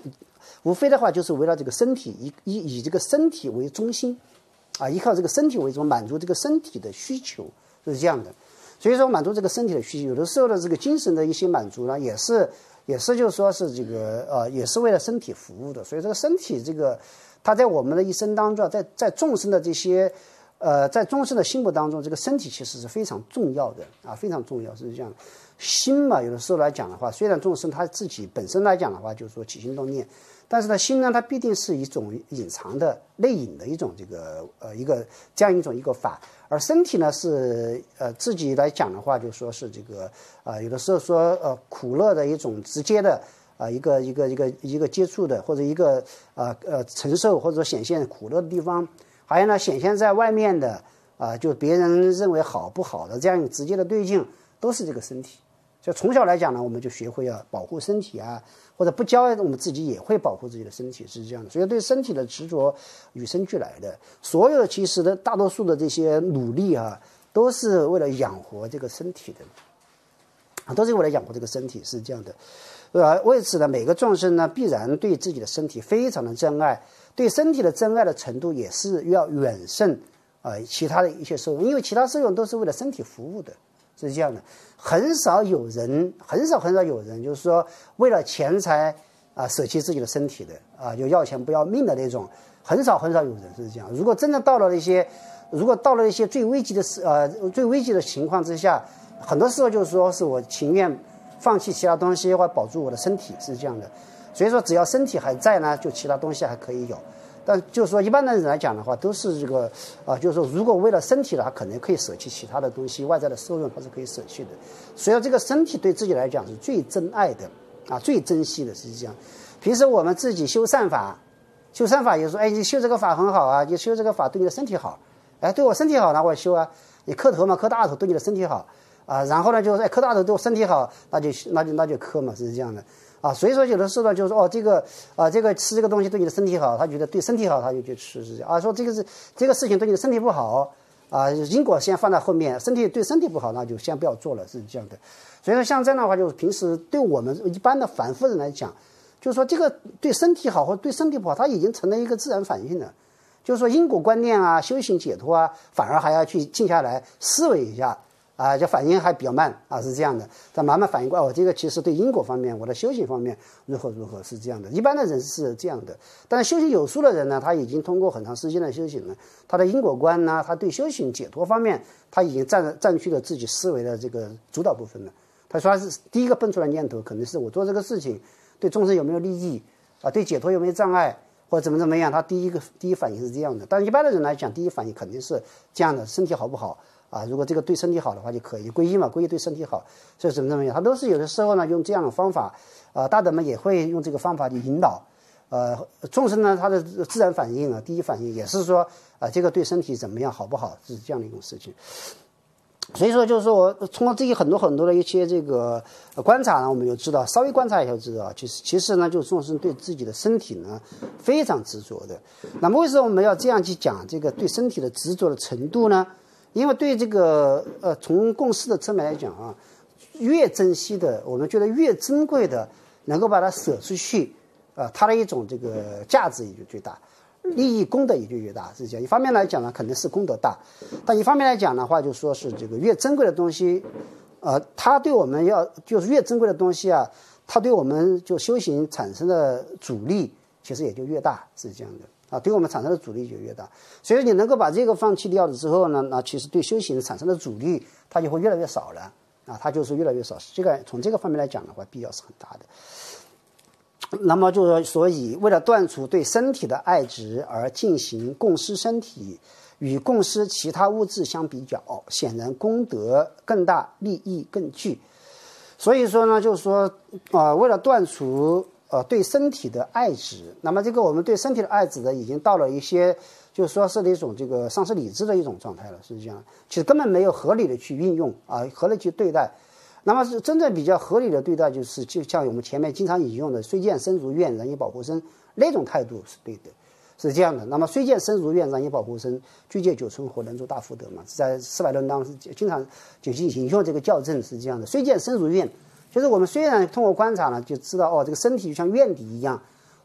无非的话就是围绕这个身体以以以这个身体为中心，啊，依靠这个身体为主，满足这个身体的需求，是这样的。所以说满足这个身体的需求，有的时候的这个精神的一些满足呢，也是也是就是说是这个呃，也是为了身体服务的。所以这个身体这个，它在我们的一生当中，在在众生的这些。呃，在众生的心目当中，这个身体其实是非常重要的啊，非常重要，是这样。心嘛，有的时候来讲的话，虽然众生他自己本身来讲的话，就是说起心动念，但是呢，心呢，它必定是一种隐藏的、内隐的一种这个呃一个这样一种一个法，而身体呢是呃自己来讲的话，就说是这个啊、呃，有的时候说呃苦乐的一种直接的啊、呃、一个一个一个一个接触的，或者一个呃呃承受或者说显现苦乐的地方。还有呢，显现在外面的啊、呃，就别人认为好不好的这样直接的对境，都是这个身体。所以从小来讲呢，我们就学会要保护身体啊，或者不教，我们自己也会保护自己的身体，是这样的。所以对身体的执着与生俱来的，所有其实的大多数的这些努力啊，都是为了养活这个身体的，啊，都是为了养活这个身体，是这样的。呃，为此呢，每个众生呢，必然对自己的身体非常的珍爱。对身体的珍爱的程度也是要远胜呃其他的一些受用，因为其他受用都是为了身体服务的，是这样的。很少有人，很少很少有人，就是说为了钱财啊、呃、舍弃自己的身体的啊、呃，就要钱不要命的那种，很少很少有人是这样。如果真的到了一些，如果到了一些最危急的事呃最危急的情况之下，很多时候就是说是我情愿放弃其他东西，或保住我的身体，是这样的。所以说，只要身体还在呢，就其他东西还可以有。但就是说，一般的人来讲的话，都是这个啊、呃，就是说，如果为了身体的话，可能可以舍弃其他的东西，外在的受用它是可以舍弃的。所以这个身体对自己来讲是最珍爱的啊，最珍惜的，是这样。平时我们自己修善法，修善法也说，哎，你修这个法很好啊，你修这个法对你的身体好，哎，对我身体好，那我修啊。你磕头嘛，磕大头对你的身体好啊，然后呢，就是哎，磕大头对我身体好，那就那就那就磕嘛，是这样的。啊，所以说有的时候呢，就是说哦，这个啊，这个吃这个东西对你的身体好，他觉得对身体好，他就去吃，是这样啊。说这个是这个事情对你的身体不好啊，因果先放在后面，身体对身体不好，那就先不要做了，是这样的。所以说像这样的话，就是平时对我们一般的凡夫人来讲，就是说这个对身体好或对身体不好，它已经成了一个自然反应了。就是说因果观念啊、修行解脱啊，反而还要去静下来思维一下。啊，这反应还比较慢啊，是这样的。但慢慢反应过来，哦，这个其实对因果方面，我的修行方面如何如何是这样的。一般的人是这样的，但是修行有素的人呢，他已经通过很长时间的修行了，他的因果观呢，他对修行解脱方面，他已经占占据了自己思维的这个主导部分了。他说他是第一个蹦出来念头，可能是我做这个事情对众生有没有利益啊，对解脱有没有障碍，或者怎么怎么样，他第一个第一反应是这样的。但是一般的人来讲，第一反应肯定是这样的，身体好不好？啊，如果这个对身体好的话就可以皈依嘛，皈依对身体好，所以怎么怎么样，他都是有的时候呢用这样的方法，呃，大德们也会用这个方法去引导，呃，众生呢他的自然反应啊，第一反应也是说啊、呃，这个对身体怎么样好不好，是这样的一种事情。所以说，就是说我通过这些很多很多的一些这个观察呢，我们就知道，稍微观察一下就知道，其实其实呢，就是众生对自己的身体呢非常执着的。那么为什么我们要这样去讲这个对身体的执着的程度呢？因为对这个呃，从共识的层面来讲啊，越珍惜的，我们觉得越珍贵的，能够把它舍出去，呃，它的一种这个价值也就最大，利益功德也就越大，是这样。一方面来讲呢，肯定是功德大，但一方面来讲的话，就说是这个越珍贵的东西，呃，它对我们要就是越珍贵的东西啊，它对我们就修行产生的阻力，其实也就越大，是这样的。啊，对我们产生的阻力就越大，所以你能够把这个放弃掉了之后呢，那其实对修行产生的阻力它就会越来越少了啊，它就是越来越少。这个从这个方面来讲的话，必要是很大的。那么就是说，所以为了断除对身体的爱执而进行供施身体，与供施其他物质相比较，显然功德更大，利益更巨。所以说呢，就是说啊、呃，为了断除。呃，对身体的爱执，那么这个我们对身体的爱执呢，已经到了一些，就是说是一种这个丧失理智的一种状态了，是这样。其实根本没有合理的去运用啊，合理去对待。那么是真正比较合理的对待，就是就像我们前面经常引用的"虽见身如愿，然以保护身"那种态度是对的，是这样的。那么"虽见身如愿，然以保护身，具戒九存活，能做大福德"嘛，在四百论当中经常就引用这个校正是这样的。"虽见身如愿"。就是我们虽然通过观察呢，就知道哦，这个身体就像愿底一样，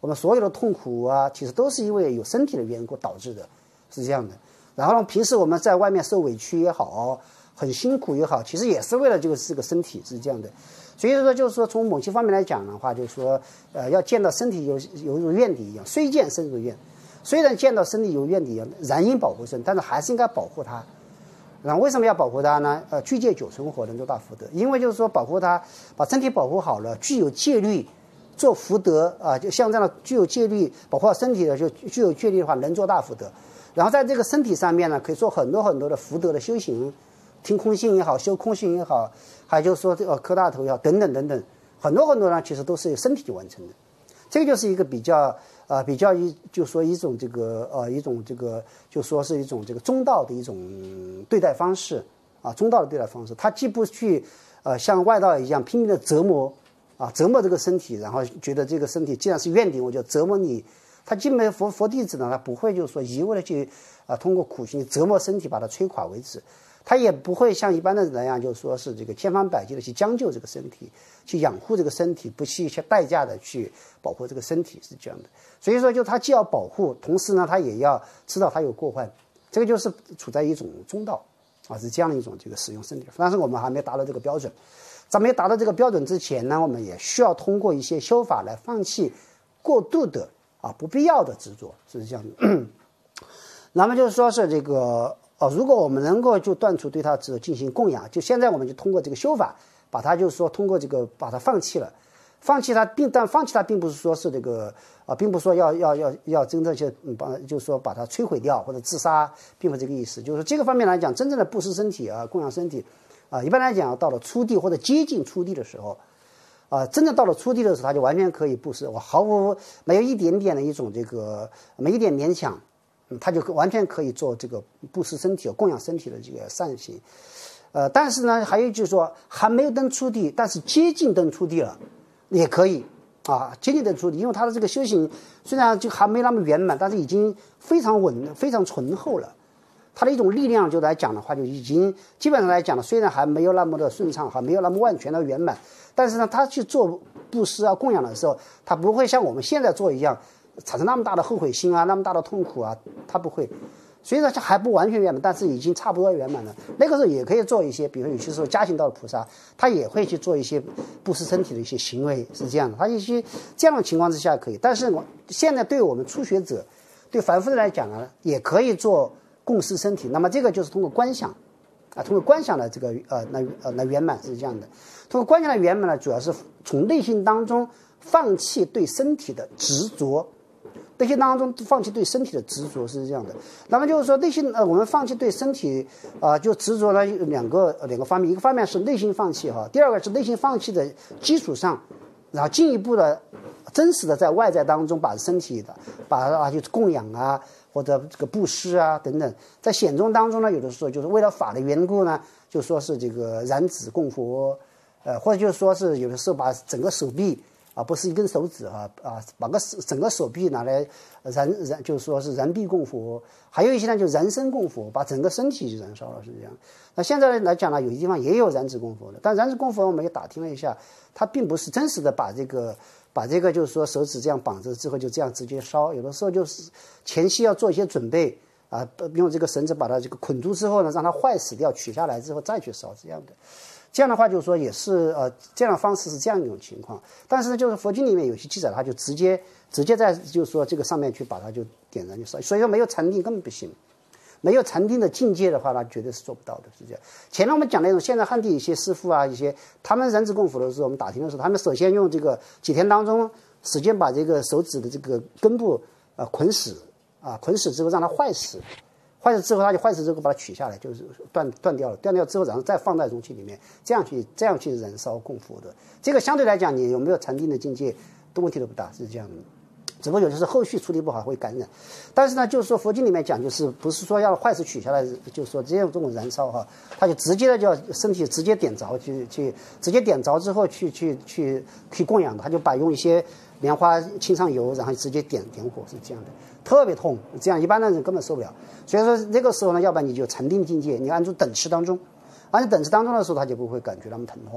我们所有的痛苦啊，其实都是因为有身体的缘故导致的，是这样的。然后呢，平时我们在外面受委屈也好，很辛苦也好，其实也是为了这个这个身体，是这样的。所以说，就是说从某些方面来讲的话，就是说，呃，要见到身体有有如怨敌一样，虽见身如怨。虽然见到身体有怨敌一样，然应保护身，但是还是应该保护它。然后为什么要保护它呢？呃，具戒九存活，能做大福德。因为就是说保护它，把身体保护好了，具有戒律，做福德啊，就像这样的具有戒律保护好身体的，就具有戒律的话，能做大福德。然后在这个身体上面呢，可以做很多很多的福德的修行，听空性也好，修空性也好，还有就是说这个磕大头也好，等等等等，很多很多呢，其实都是由身体去完成的。这个就是一个比较呃比较一就说一种这个呃一种这个就说是一种这个中道的一种对待方式啊，中道的对待方式，它既不去呃像外道一样拼命的折磨啊折磨这个身体，然后觉得这个身体既然是怨敌，我就折磨你。他既没有佛佛弟子呢，他不会就是说一味的去啊通过苦行折磨身体把它摧垮为止。他也不会像一般的人那样，就说是这个千方百计的去将就这个身体，去养护这个身体，不惜一些代价的去保护这个身体，是这样的。所以说，就他既要保护，同时呢，他也要知道他有过患，这个就是处在一种中道啊，是这样的一种这个使用身体。但是我们还没达到这个标准，在没达到这个标准之前呢，我们也需要通过一些修法来放弃过度的啊不必要的执着，是这样的。那么就是说是这个。哦，如果我们能够就断除对它只进行供养，就现在我们就通过这个修法，把它就是说通过这个把它放弃了，放弃它并但放弃它并不是说是这个啊，并不是说要要要要真正去嗯把就是说把它摧毁掉或者自杀，并不是这个意思。就是这个方面来讲，真正的布施身体啊，供养身体啊，一般来讲到了初地或者接近初地的时候，啊，真正到了初地的时候，他就完全可以布施，我毫无没有一点点的一种这个没一点勉强。他就完全可以做这个布施身体、供养身体的这个善行，呃，但是呢，还有就是说还没有登初地，但是接近登初地了，也可以啊，接近登初地，因为他的这个修行虽然就还没那么圆满，但是已经非常稳、非常醇厚了。他的一种力量就来讲的话，就已经基本上来讲呢，虽然还没有那么的顺畅，还没有那么万全的圆满，但是呢，他去做布施啊、供养的时候，他不会像我们现在做一样。产生那么大的后悔心啊，那么大的痛苦啊，他不会。虽然还不完全圆满，但是已经差不多圆满了。那个时候也可以做一些，比如有些时候加行道的菩萨，他也会去做一些布施身体的一些行为，是这样的。他一些这样的情况之下可以，但是我现在对我们初学者，对凡夫人来讲呢，也可以做供施身体。那么这个就是通过观想啊，通过观想的这个呃来呃来圆满是这样的。通过观想的圆满呢，主要是从内心当中放弃对身体的执着。内心当中放弃对身体的执着是这样的，那么就是说内心呃，我们放弃对身体啊、呃，就执着了两个两个方面，一个方面是内心放弃哈，第二个是内心放弃的基础上，然后进一步的真实的在外在当中把身体的把它就供养啊，或者这个布施啊等等，在显宗当中呢，有的时候就是为了法的缘故呢，就说是这个燃指供佛，呃，或者就是说是有的时候把整个手臂。啊，不是一根手指啊啊，把个整个手臂拿来燃燃，就是说是燃臂供佛。还有一些呢，就燃身供佛，把整个身体就燃烧了，是这样。那现在来讲呢，有些地方也有燃指供佛的，但燃指供佛我们也打听了一下，它并不是真实的把这个把这个就是说手指这样绑着之后就这样直接烧，有的时候就是前期要做一些准备啊，用这个绳子把它这个捆住之后呢，让它坏死掉，取下来之后再去烧，这样的。这样的话，就是说也是呃，这样的方式是这样一种情况。但是呢，就是佛经里面有些记载，它就直接直接在就是说这个上面去把它就点燃就烧。所以说没有禅定根本不行，没有禅定的境界的话，那绝对是做不到的，是这样。前面我们讲那种现在汉地一些师傅啊，一些他们燃指供佛的时候，我们打听的时候，他们首先用这个几天当中，使劲把这个手指的这个根部呃捆死啊，捆死之后让它坏死。坏死之后，它就坏死之后把它取下来，就是断断掉了。断掉之后，然后再放在容器里面，这样去这样去燃烧供佛的。这个相对来讲，你有没有禅定的境界，都问题都不大，是这样的。只不过有的时候后续处理不好会感染。但是呢，就是说佛经里面讲，就是不是说要坏死取下来，就是说这样这种燃烧哈，它就直接的叫身体直接点着，去去直接点着之后去去去去供养的，他就把用一些莲花清上油，然后直接点点火，是这样的。特别痛，这样一般的人根本受不了。所以说这个时候呢，要不然你就禅定境界，你按住等持当中，按住等持当中的时候，他就不会感觉那么疼痛。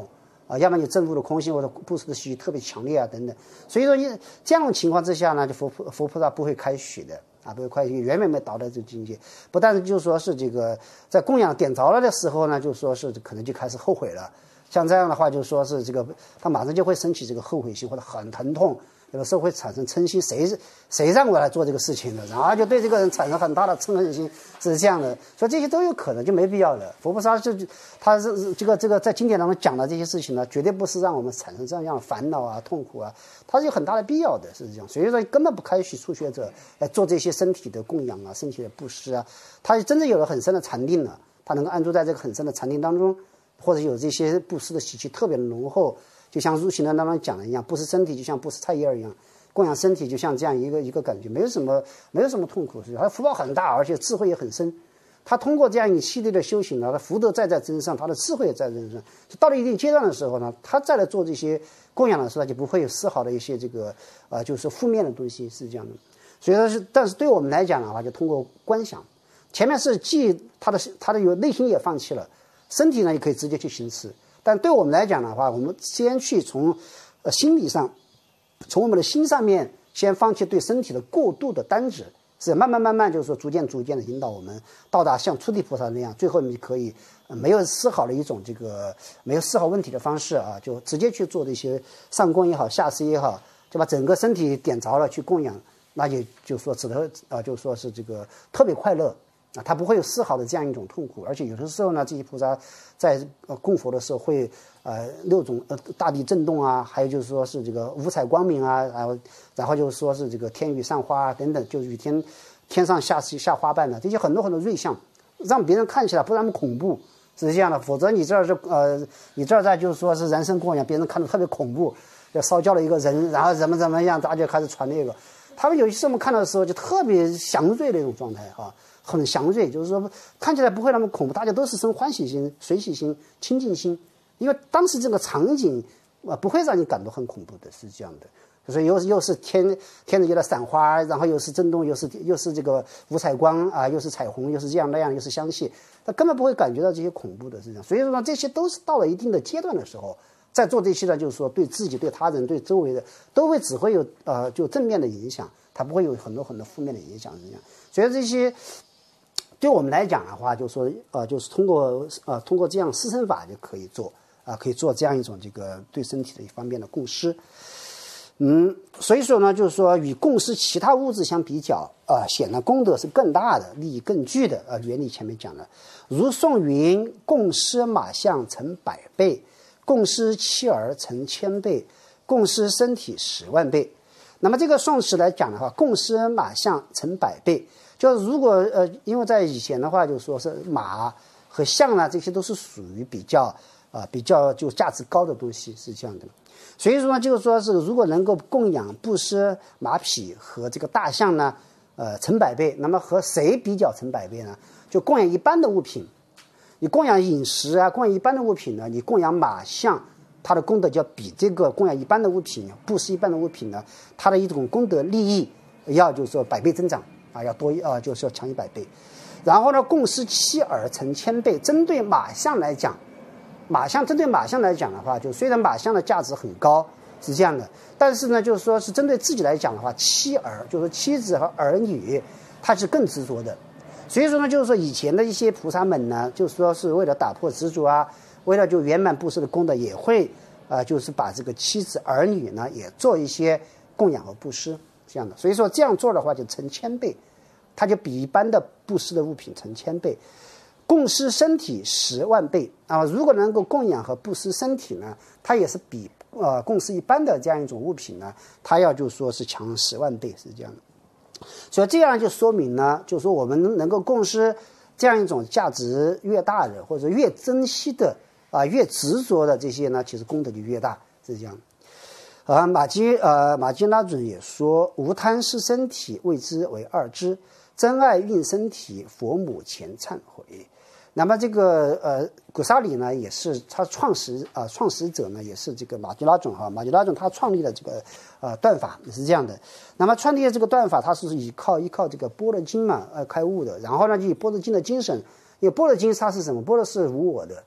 啊，要么你证悟的空性或者布施的习特别强烈啊等等。所以说你这样的情况之下呢，就佛佛菩萨不会开许的啊，不会开许，远远没达到这个境界。不但是就是说是这个在供养点着了的时候呢，就说是可能就开始后悔了。像这样的话，就说是这个他马上就会升起这个后悔心或者很疼痛。有的时候会产生嗔心，谁谁让我来做这个事情的，然后就对这个人产生很大的嗔恨心，是这样的，所以这些都有可能，就没必要了。佛菩萨是他是这个这个在经典当中讲的这些事情呢，绝对不是让我们产生这样的烦恼啊、痛苦啊，它是有很大的必要的，是这样。所以说根本不开许初学者来做这些身体的供养啊、身体的布施啊，他真正有了很深的禅定了，他能够安住在这个很深的禅定当中，或者有这些布施的习气特别的浓厚。就像入行论当中讲的一样，布施身体就像布施菜叶一样，供养身体就像这样一个一个感觉，没有什么没有什么痛苦，他的福报很大，而且智慧也很深。他通过这样一系列的修行呢，他福德再在增上，他的智慧也在增上。到了一定阶段的时候呢，他再来做这些供养的时候，他就不会有丝毫的一些这个呃，就是负面的东西，是这样的。所以说是，但是对我们来讲的话，就通过观想，前面是既他的他的有内心也放弃了，身体呢也可以直接去行持。但对我们来讲的话，我们先去从呃心理上，从我们的心上面先放弃对身体的过度的单执，是慢慢慢慢就是说逐渐逐渐的引导我们到达像初地菩萨那样，最后你可以、呃、没有丝毫的一种这个没有丝毫问题的方式啊，就直接去做这些上供也好，下施也好，就把整个身体点着了去供养，那也就说只得啊，就说是这个特别快乐。啊，他不会有丝毫的这样一种痛苦，而且有的时候呢，这些菩萨在呃供佛的时候会呃六种呃大地震动啊，还有就是说是这个五彩光明啊，然后然后就是说是这个天雨散花啊等等，就是雨天天上下下花瓣的这些很多很多瑞相，让别人看起来不那么恐怖，是这样的。否则你这儿是呃你这儿在就是说是人身供养，别人看着特别恐怖，要烧焦了一个人，然后怎么怎么样，大家就开始传那个。他们有些时候我们看到的时候就特别祥瑞的一种状态哈。很祥瑞，就是说看起来不会那么恐怖，大家都是生欢喜心、随喜心、清净心，因为当时这个场景啊不会让你感到很恐怖的，是这样的。所以又又是天天上有的散花，然后又是震动，又是又是这个五彩光啊，又是彩虹，又是这样那样，又是香气，他根本不会感觉到这些恐怖的，是这样。所以说呢，这些都是到了一定的阶段的时候，在做这些呢，就是说对自己、对他人、对周围的都会只会有呃就正面的影响，它不会有很多很多负面的影响，是这样。所以这些。对我们来讲的话，就是说，呃，就是通过呃通过这样施身法就可以做啊、呃，可以做这样一种这个对身体的一方面的供施。嗯，所以说呢，就是说与供施其他物质相比较，啊、呃，显得功德是更大的，利益更巨的。呃，原理前面讲了，如宋云供施马象成百倍，供施妻儿成千倍，供施身体十万倍。那么这个宋词来讲的话，供施马象成百倍。就是如果呃，因为在以前的话，就说是马和象呢，这些都是属于比较啊、呃、比较就价值高的东西，是这样的。所以说呢，就是说是如果能够供养布施马匹和这个大象呢，呃，成百倍。那么和谁比较成百倍呢？就供养一般的物品，你供养饮食啊，供养一般的物品呢，你供养马象，它的功德就要比这个供养一般的物品、布施一般的物品呢，它的一种功德利益要就是说百倍增长。啊，要多啊，就是要强一百倍。然后呢，供施妻儿成千倍。针对马象来讲，马象针对马象来讲的话，就虽然马象的价值很高，是这样的，但是呢，就是说是针对自己来讲的话，妻儿就是妻子和儿女，他是更执着的。所以说呢，就是说以前的一些菩萨们呢，就是说是为了打破执着啊，为了就圆满布施的功德，也会啊、呃，就是把这个妻子儿女呢，也做一些供养和布施。这样的，所以说这样做的话就成千倍，它就比一般的布施的物品成千倍，供施身体十万倍啊！如果能够供养和布施身体呢，它也是比呃供施一般的这样一种物品呢，它要就说是强十万倍，是这样的。所以这样就说明呢，就是说我们能够供施这样一种价值越大的，或者越珍惜的啊、呃、越执着的这些呢，其实功德就越大，是这样的。啊，马基呃马基拉准也说，无贪失身体，谓之为二知；真爱运身体，佛母前忏悔。那么这个呃古沙里呢，也是他创始啊、呃、创始者呢，也是这个马基拉准哈，马基拉准他创立了这个呃断法是这样的。那么创立了这个断法，他是依靠依靠这个般若经嘛呃开悟的，然后呢就以般若经的精神，因为般若经它是什么？般若是无我的。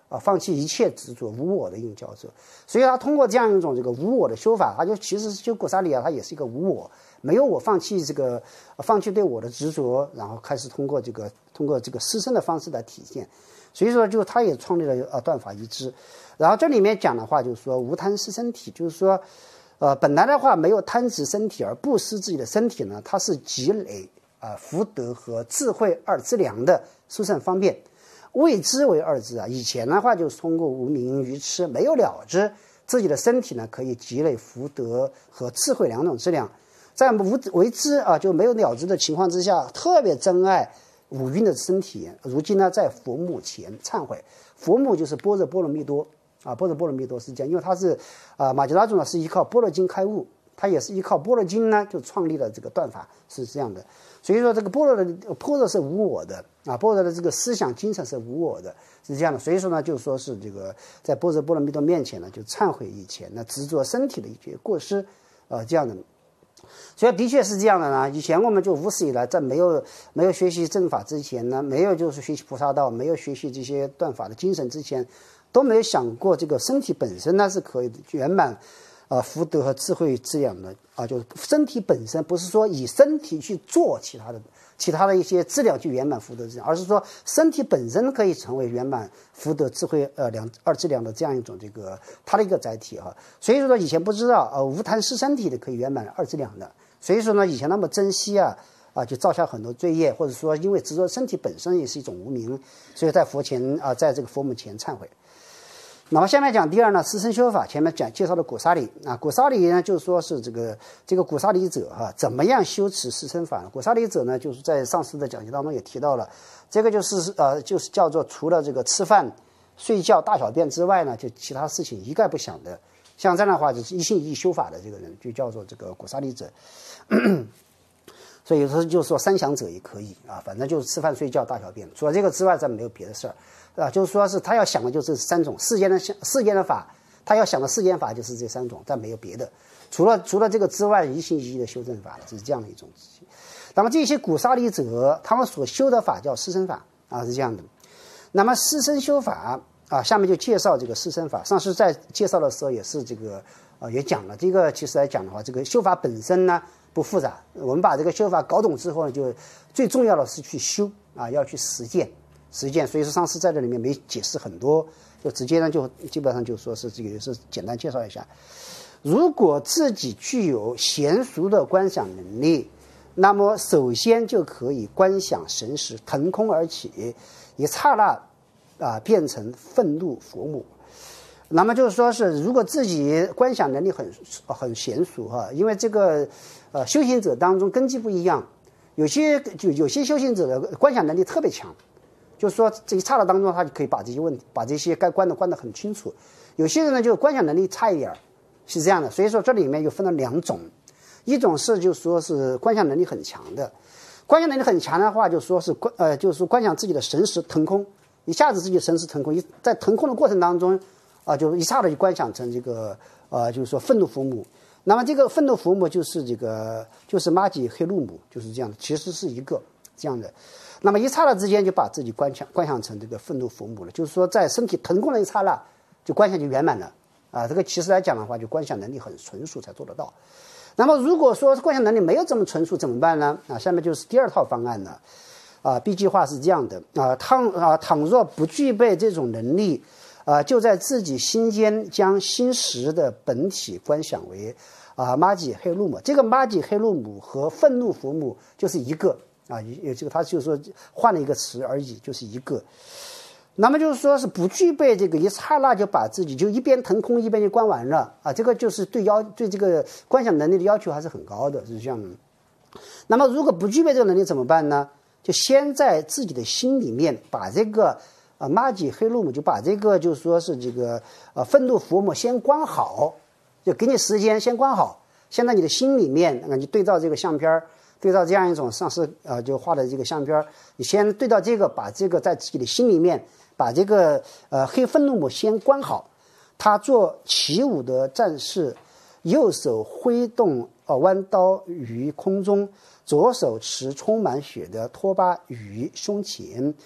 啊，放弃一切执着，无我的一种叫做。所以他通过这样一种这个无我的修法，他就其实修古萨里亚，他也是一个无我，没有我，放弃这个，放弃对我的执着，然后开始通过这个通过这个师生的方式来体现。所以说，就他也创立了呃断法一支。然后这里面讲的话，就是说无贪失身体，就是说，呃，本来的话没有贪执身体而不失自己的身体呢，它是积累啊、呃、福德和智慧二资粮的殊胜方便。为之为二字啊，以前的话就是通过无明愚痴没有了知自己的身体呢，可以积累福德和智慧两种质量，在无为之啊就没有了知的情况之下，特别珍爱五蕴的身体。如今呢，在佛母前忏悔，佛母就是般若波罗蜜多啊，般若波罗蜜多是这样，因为他是啊马吉拉祖呢是依靠般若经开悟，他也是依靠般若经呢就创立了这个断法，是这样的。所以说这个般若的般若是无我的啊，般若的这个思想精神是无我的，是这样的。所以说呢，就说是这个在般若波罗蜜多面前呢，就忏悔以前呢执着身体的一些过失，呃，这样的。所以的确是这样的呢。以前我们就无始以来，在没有没有学习正法之前呢，没有就是学习菩萨道，没有学习这些断法的精神之前，都没有想过这个身体本身呢是可以圆满啊，福德和智慧滋养的啊，就是身体本身不是说以身体去做其他的其他的一些资料去圆满福德滋养，而是说身体本身可以成为圆满福德智慧呃两二质量的这样一种这个它的一个载体哈。所以说以前不知道呃无贪失身体的可以圆满二质量的，所以说呢以前那么珍惜啊啊就造下很多罪业，或者说因为执着身体本身也是一种无明，所以在佛前啊在这个佛母前忏悔。那么下面讲第二呢，师生修法。前面讲介绍的古沙里啊，古沙里呢就是说是这个这个古沙里者哈、啊，怎么样修持师生法呢？古沙里者呢，就是在上师的讲解当中也提到了，这个就是呃就是叫做除了这个吃饭、睡觉、大小便之外呢，就其他事情一概不想的。像这样的话，就是一心一意修法的这个人，就叫做这个古沙里者。所以有时候就说三想者也可以啊，反正就是吃饭、睡觉、大小便，除了这个之外，再没有别的事儿。啊，就是说是他要想的就是三种世间的世间的法，他要想的世间法就是这三种，但没有别的。除了除了这个之外，一心一意的修正法是这样的一种。那么这些古沙里者，他们所修的法叫师生法啊，是这样的。那么师生修法啊，下面就介绍这个师生法。上次在介绍的时候也是这个啊，也讲了这个。其实来讲的话，这个修法本身呢不复杂，我们把这个修法搞懂之后呢，就最重要的是去修啊，要去实践。实践，所以说上次在这里面没解释很多，就直接呢就基本上就说是这个是简单介绍一下。如果自己具有娴熟的观想能力，那么首先就可以观想神识腾空而起，一刹那啊变成愤怒佛母。那么就是说是如果自己观想能力很很娴熟哈，因为这个呃修行者当中根基不一样，有些就有些修行者的观想能力特别强。就是说这一刹那当中，他就可以把这些问题、把这些该观的观得很清楚。有些人呢，就观想能力差一点，是这样的。所以说这里面又分了两种，一种是就说是观想能力很强的，观想能力很强的话，就说是观呃，就是说观想自己的神识腾空，一下子自己的神识腾空，一在腾空的过程当中啊、呃，就一下子就观想成这个呃，就是说愤怒佛母。那么这个愤怒佛母就是这个就是玛吉黑路姆，就是这样的，其实是一个这样的。那么一刹那之间就把自己观想观想成这个愤怒佛母了，就是说在身体腾空的一刹那，就观想就圆满了啊。这个其实来讲的话，就观想能力很纯熟才做得到。那么如果说观想能力没有这么纯熟怎么办呢？啊，下面就是第二套方案了。啊 ，B 计划是这样的啊，倘啊倘若不具备这种能力，啊，就在自己心间将心识的本体观想为啊玛吉黑路姆。这个玛吉黑路姆和愤怒佛母就是一个。啊，也这个他就是说换了一个词而已，就是一个。那么就是说是不具备这个一刹那就把自己就一边腾空一边就观完了啊，这个就是对要对这个观想能力的要求还是很高的，是这样的。那么如果不具备这个能力怎么办呢？就先在自己的心里面把这个啊玛吉黑路姆就把这个就是说是这个呃愤怒佛母先观好，就给你时间先观好，先在你的心里面啊，你对照这个相片对照这样一种上师呃就画的这个相片，你先对照这个，把这个在自己的心里面把这个呃黑愤怒母先观好，他做起舞的战士，右手挥动呃弯刀于空中，左手持充满血的拖把于胸前，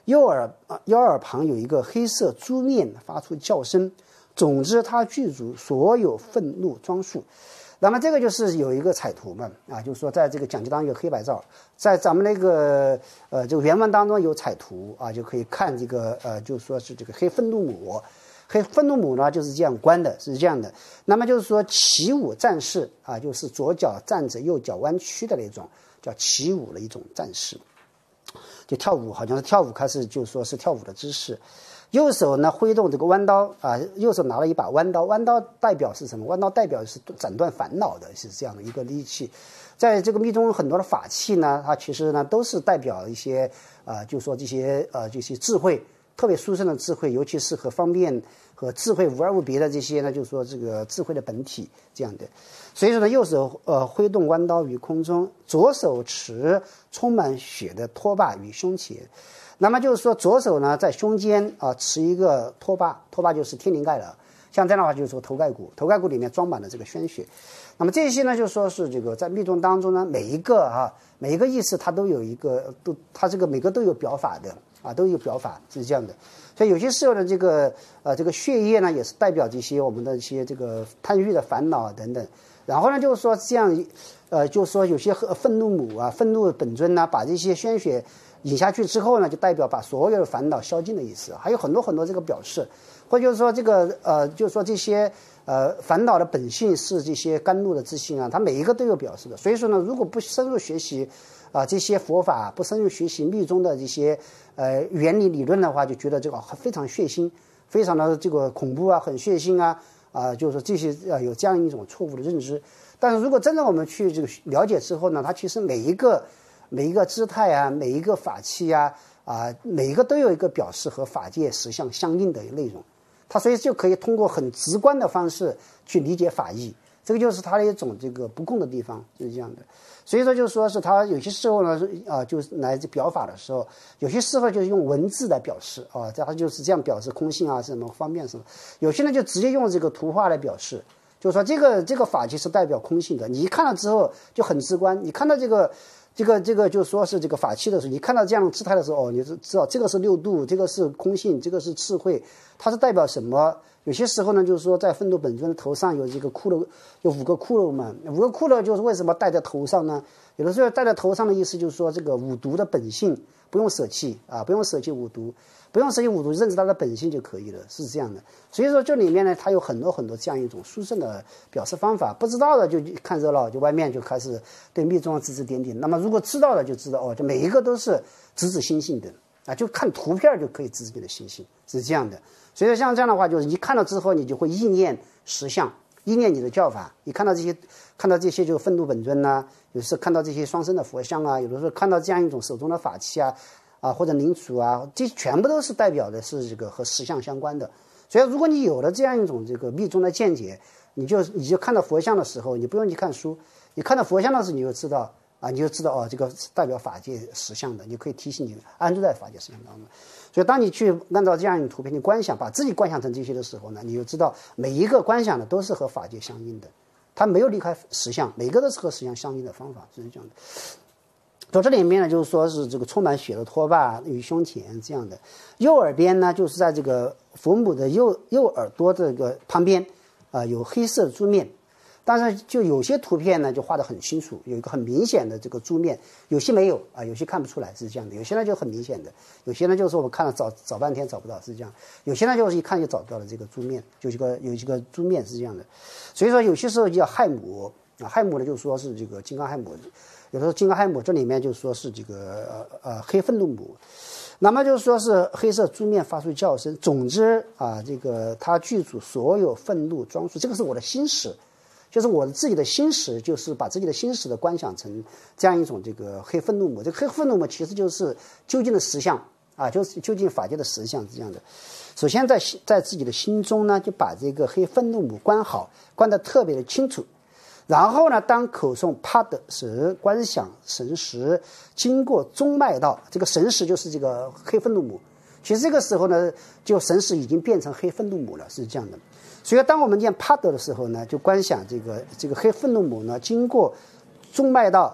右耳啊腰耳旁有一个黑色珠面发出叫声。总之，它具足所有愤怒装束。那么这个就是有一个彩图嘛，啊，就是说在这个讲解当中有黑白照，在咱们那个呃这个原文当中有彩图啊，就可以看这个呃，就是说是这个黑愤怒母，黑愤怒母呢就是这样关的，是这样的。那么就是说起舞战士啊，就是左脚站着，右脚弯曲的那种，叫起舞的一种战士，就跳舞，好像是跳舞开始，就是说是跳舞的姿势。右手呢挥动这个弯刀啊，右手拿了一把弯刀，弯刀代表是什么？弯刀代表是斩断烦恼的，是这样的一个利器。在这个密宗很多的法器呢，它其实呢都是代表一些啊、呃，就是说这些呃这些智慧，特别殊胜的智慧，尤其是和方便和智慧无二无别的这些呢，就是说这个智慧的本体这样的。所以说呢，右手呃挥动弯刀于空中，左手持充满血的拖把于胸前。那么就是说，左手呢在胸间啊、呃、持一个拖把，拖把就是天灵盖了。像这样的话，就是说头盖骨，头盖骨里面装满了这个鲜血。那么这些呢，就说是这个在密宗当中呢，每一个哈、啊、每一个意识它都有一个都，它这个每个都有表法的啊，都有表法是这样的。所以有些时候的这个呃这个血液呢，也是代表这些我们的一些这个贪欲的烦恼等等。然后呢，就是说这样，呃，就是说有些愤怒母啊、愤怒本尊呐、啊，把这些鲜血饮下去之后呢，就代表把所有的烦恼消尽的意思。还有很多很多这个表示，或者就是说这个呃，就是说这些呃烦恼的本性是这些甘露的自性啊，它每一个都有表示的。所以说呢，如果不深入学习啊、呃、这些佛法，不深入学习密宗的这些呃原理理论的话，就觉得这个非常血腥，非常的这个恐怖啊，很血腥啊。啊、呃，就是说这些呃有这样一种错误的认知，但是如果真正我们去这个了解之后呢，它其实每一个每一个姿态啊，每一个法器啊，啊、呃、每一个都有一个表示和法界实相相应的内容，它所以就可以通过很直观的方式去理解法义，这个就是它的一种这个不共的地方，就是这样的。所以说就是说是它有些时候呢啊、呃，就是来表法的时候，有些时候就是用文字来表示啊，它就是这样表示空性啊什么方便什么，有些人就直接用这个图画来表示，就是说这个这个法器是代表空性的，你一看到之后就很直观，你看到这个这个这个就说是这个法器的时候，你看到这样的姿态的时候，哦，你就知道这个是六度，这个是空性，这个是智慧，它是代表什么？有些时候呢，就是说在愤怒本尊的头上有这个骷髅，有五个骷髅嘛，五个骷髅就是为什么戴在头上呢？有的时候戴在头上的意思就是说这个五毒的本性不用舍弃啊，不用舍弃五毒，不用舍弃五毒，认知它的本性就可以了，是这样的。所以说这里面呢，它有很多很多这样一种殊胜的表示方法，不知道的就看热闹，就外面就开始对密宗指指点点。那么如果知道了就知道哦，这每一个都是直指心性的啊，就看图片就可以直指你的心性，是这样的。所以说像这样的话，就是你看到之后，你就会意念实相，意念你的教法。你看到这些，看到这些就愤怒本尊呐、啊，有时看到这些双生的佛像啊，有的时候看到这样一种手中的法器啊，啊或者灵杵啊，这全部都是代表的是这个和实相相关的。所以如果你有了这样一种这个密宗的见解，你就你就看到佛像的时候，你不用去看书，你看到佛像的时候，你就知道啊，你就知道哦，这个是代表法界实相的，你可以提醒你安住在法界实相当中。所以当你去按照这样一种图片去观想，把自己观想成这些的时候呢，你就知道每一个观想的都是和法界相应的，它没有离开实相，每个都是和实相相应的方法，是这样的。从这里面呢，就是说是这个充满血的拖把与胸前这样的，右耳边呢，就是在这个佛母的右右耳朵这个旁边啊、呃，有黑色的珠面。但是就有些图片呢就画得很清楚，有一个很明显的这个珠面，有些没有啊，有些看不出来是这样的，有些呢就很明显的，有些呢就是我们看了找找半天找不到是这样，有些呢就是一看就找到了这个珠面，就一个有一个珠面是这样的。所以说有些时候叫亥母啊，亥母呢就说是这个金刚亥母，有的时候金刚亥母这里面就说是这个呃呃黑愤怒母，那么就是说是黑色珠面发出叫声。总之啊，这个它具足所有愤怒装束，这个是我的心识。就是我自己的心识，就是把自己的心识的观想成这样一种这个黑愤怒母。这个黑愤怒母其实就是究竟的实相啊，就是究竟法界的实相是这样的。首先在在自己的心中呢，就把这个黑愤怒母观好，观得特别的清楚。然后呢，当口诵帕的时，观想神识经过中脉道，这个神识就是这个黑愤怒母。其实这个时候呢，就神识已经变成黑愤怒母了，是这样的。所以当我们念帕德的时候呢，就观想这个这个黑愤怒母呢，经过中脉道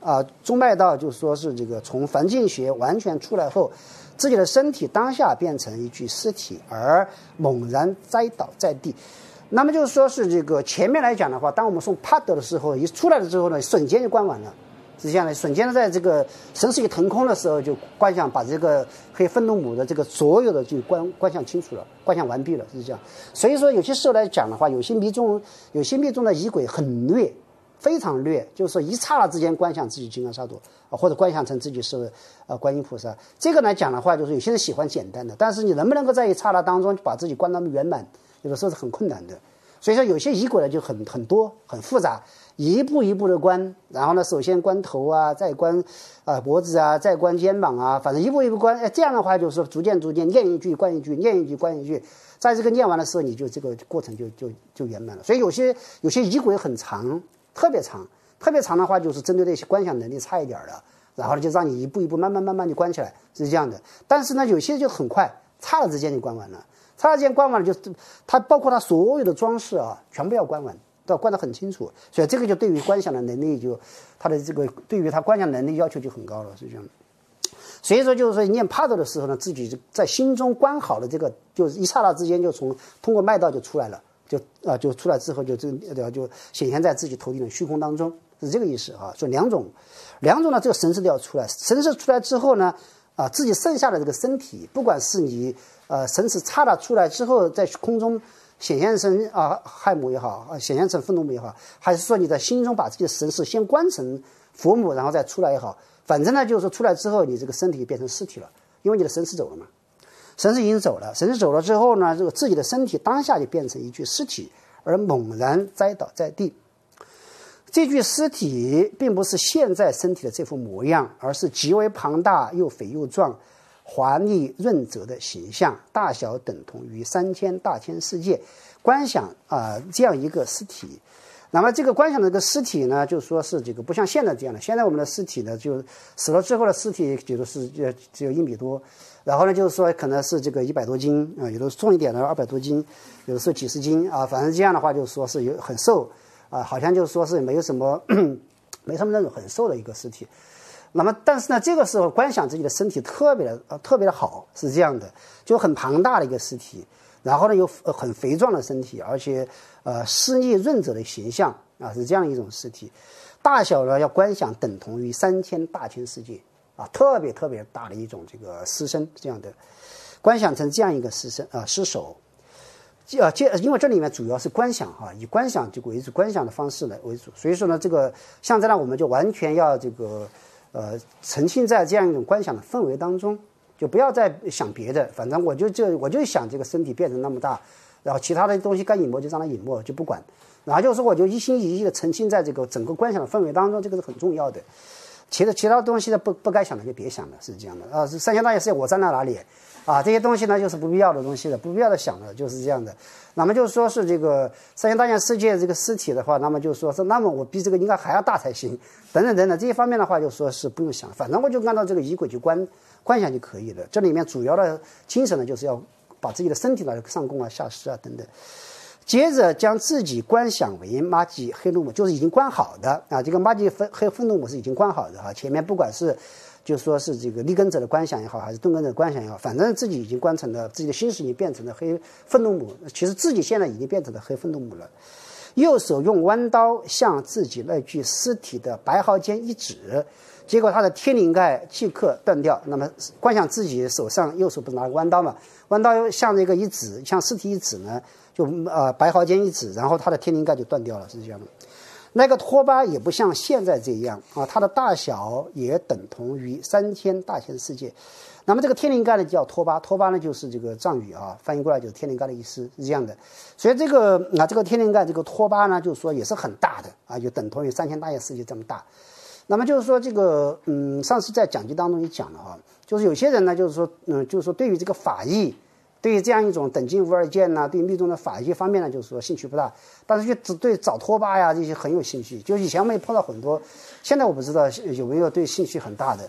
啊，中脉道就是说是这个从环境学完全出来后，自己的身体当下变成一具尸体，而猛然栽倒在地。那么就是说是这个前面来讲的话，当我们送帕德的时候，一出来了之后呢，瞬间就观完了。是这样的，瞬间的在这个神识一腾空的时候，就观想把这个黑愤怒母的这个所有的就观观想清楚了，观想完毕了，是这样。所以说有些时候来讲的话，有些密宗有些密宗的仪轨很略，非常略，就是说一刹那之间观想自己金刚萨埵啊，或者观想成自己是呃观音菩萨。这个来讲的话，就是有些人喜欢简单的，但是你能不能够在一刹那当中把自己观到圆满，有的时候是很困难的。所以说有些仪轨呢就很很多很复杂。一步一步的观，然后呢，首先观头啊，再观啊、呃、脖子啊，再观肩膀啊，反正一步一步观。哎，这样的话就是说逐渐逐渐念一句观一句，念一句观一句，在这个念完的时候，你就这个过程就就就圆满了。所以有些有些仪轨很长，特别长，特别长的话就是针对那些观想能力差一点的，然后呢就让你一步一步慢慢慢慢就观起来，是这样的。但是呢，有些就很快，刹那之间就观完了，刹那之间观完了就它包括它所有的装饰啊，全部要观完。都要观得很清楚，所以这个就对于观想的能力就，他的这个对于他观想能力要求就很高了，是这样。所以说就是说念帕多的时候呢，自己在心中观好了这个，就是一刹那之间就从通过脉道就出来了，就啊、呃、就出来之后就这个就显现在自己头顶的虚空当中，是这个意思啊。所以两种，两种呢这个神识都要出来，神识出来之后呢，啊自己剩下的这个身体，不管是你呃神识刹那出来之后在空中。显现成啊亥母也好，啊显现成愤怒母也好，还是说你在心中把自己的神识先观成佛母，然后再出来也好，反正呢就是说出来之后，你这个身体变成尸体了，因为你的神识走了嘛，神识已经走了，神识走了之后呢，这个自己的身体当下就变成一具尸体，而猛然栽倒在地。这具尸体并不是现在身体的这副模样，而是极为庞大又肥又壮。华丽润泽的形象，大小等同于三千大千世界。观想啊、呃，这样一个尸体，那么这个观想的这个尸体呢，就说是这个不像现在这样的。现在我们的尸体呢，就死了之后的尸体，觉得是呃只有一米多，然后呢，就是说可能是这个一百多斤啊、呃，有的重一点的二百多斤，有的是几十斤啊，反正这样的话，就是说是有很瘦啊，好像就是说是没有什么没什么那种很瘦的一个尸体。那么，但是呢，这个时候观想自己的身体特别的呃特别的好，是这样的，就很庞大的一个尸体，然后呢有很肥壮的身体，而且呃湿腻润泽的形象啊，是这样一种尸体，大小呢要观想等同于三千大千世界啊，特别特别大的一种这个尸身，这样的观想成这样一个尸身啊尸首。啊，这因为这里面主要是观想哈、啊，以观想这个为主，观想的方式来为主，所以说呢，这个像这样我们就完全要这个呃沉浸在这样一种观想的氛围当中，就不要再想别的，反正我就就我就想这个身体变成那么大，然后其他的东西该隐没就让它隐没，就不管，然后就是说我就一心一意的沉浸在这个整个观想的氛围当中，这个是很重要的。其他其他东西呢不不该想的就别想了，是这样的啊。是三千大千世界我站在哪里啊？这些东西呢就是不必要的东西了，不必要的想了，就是这样的。那么就是说是这个三千大千世界这个尸体的话，那么就是说是那么我比这个应该还要大才行，等等等等这些方面的话，就说是不用想，反正我就按照这个仪轨去观观想就可以了。这里面主要的精神呢，就是要把自己的身体来上供啊、下施啊等等。接着将自己观想为玛吉黑怒母，就是已经观好的啊，这个玛吉黑黑怒母是已经观好的哈。前面不管是就说是这个立根者的观想也好，还是顿根者的观想也好，反正自己已经观成了，自己的心识已经变成了黑愤怒母，其实自己现在已经变成了黑愤怒母了。右手用弯刀向自己那具尸体的白毫间一指，结果他的天灵盖即刻断掉。那么观想自己手上右手不是拿弯刀嘛，弯刀向这个一指，向尸体一指呢，就呃白毫间一指，然后他的天灵盖就断掉了，是这样的。那个托巴也不像现在这样啊，它的大小也等同于三千大千世界。那么这个天灵盖呢叫托巴，托巴呢就是这个藏语啊，翻译过来就是天灵盖的意思，是这样的。所以这个啊这个天灵盖这个托巴呢，就是说也是很大的啊，就等同于三千大千世界这么大。那么就是说这个嗯，上次在讲记当中也讲了哈，就是有些人呢就是说嗯，就是说对于这个法义。对于这样一种等经无二见呐、啊，对密宗的法义方面呢，就是说兴趣不大，但是就只对找托巴呀这些很有兴趣。就以前我们也碰到很多，现在我不知道有没有对兴趣很大的。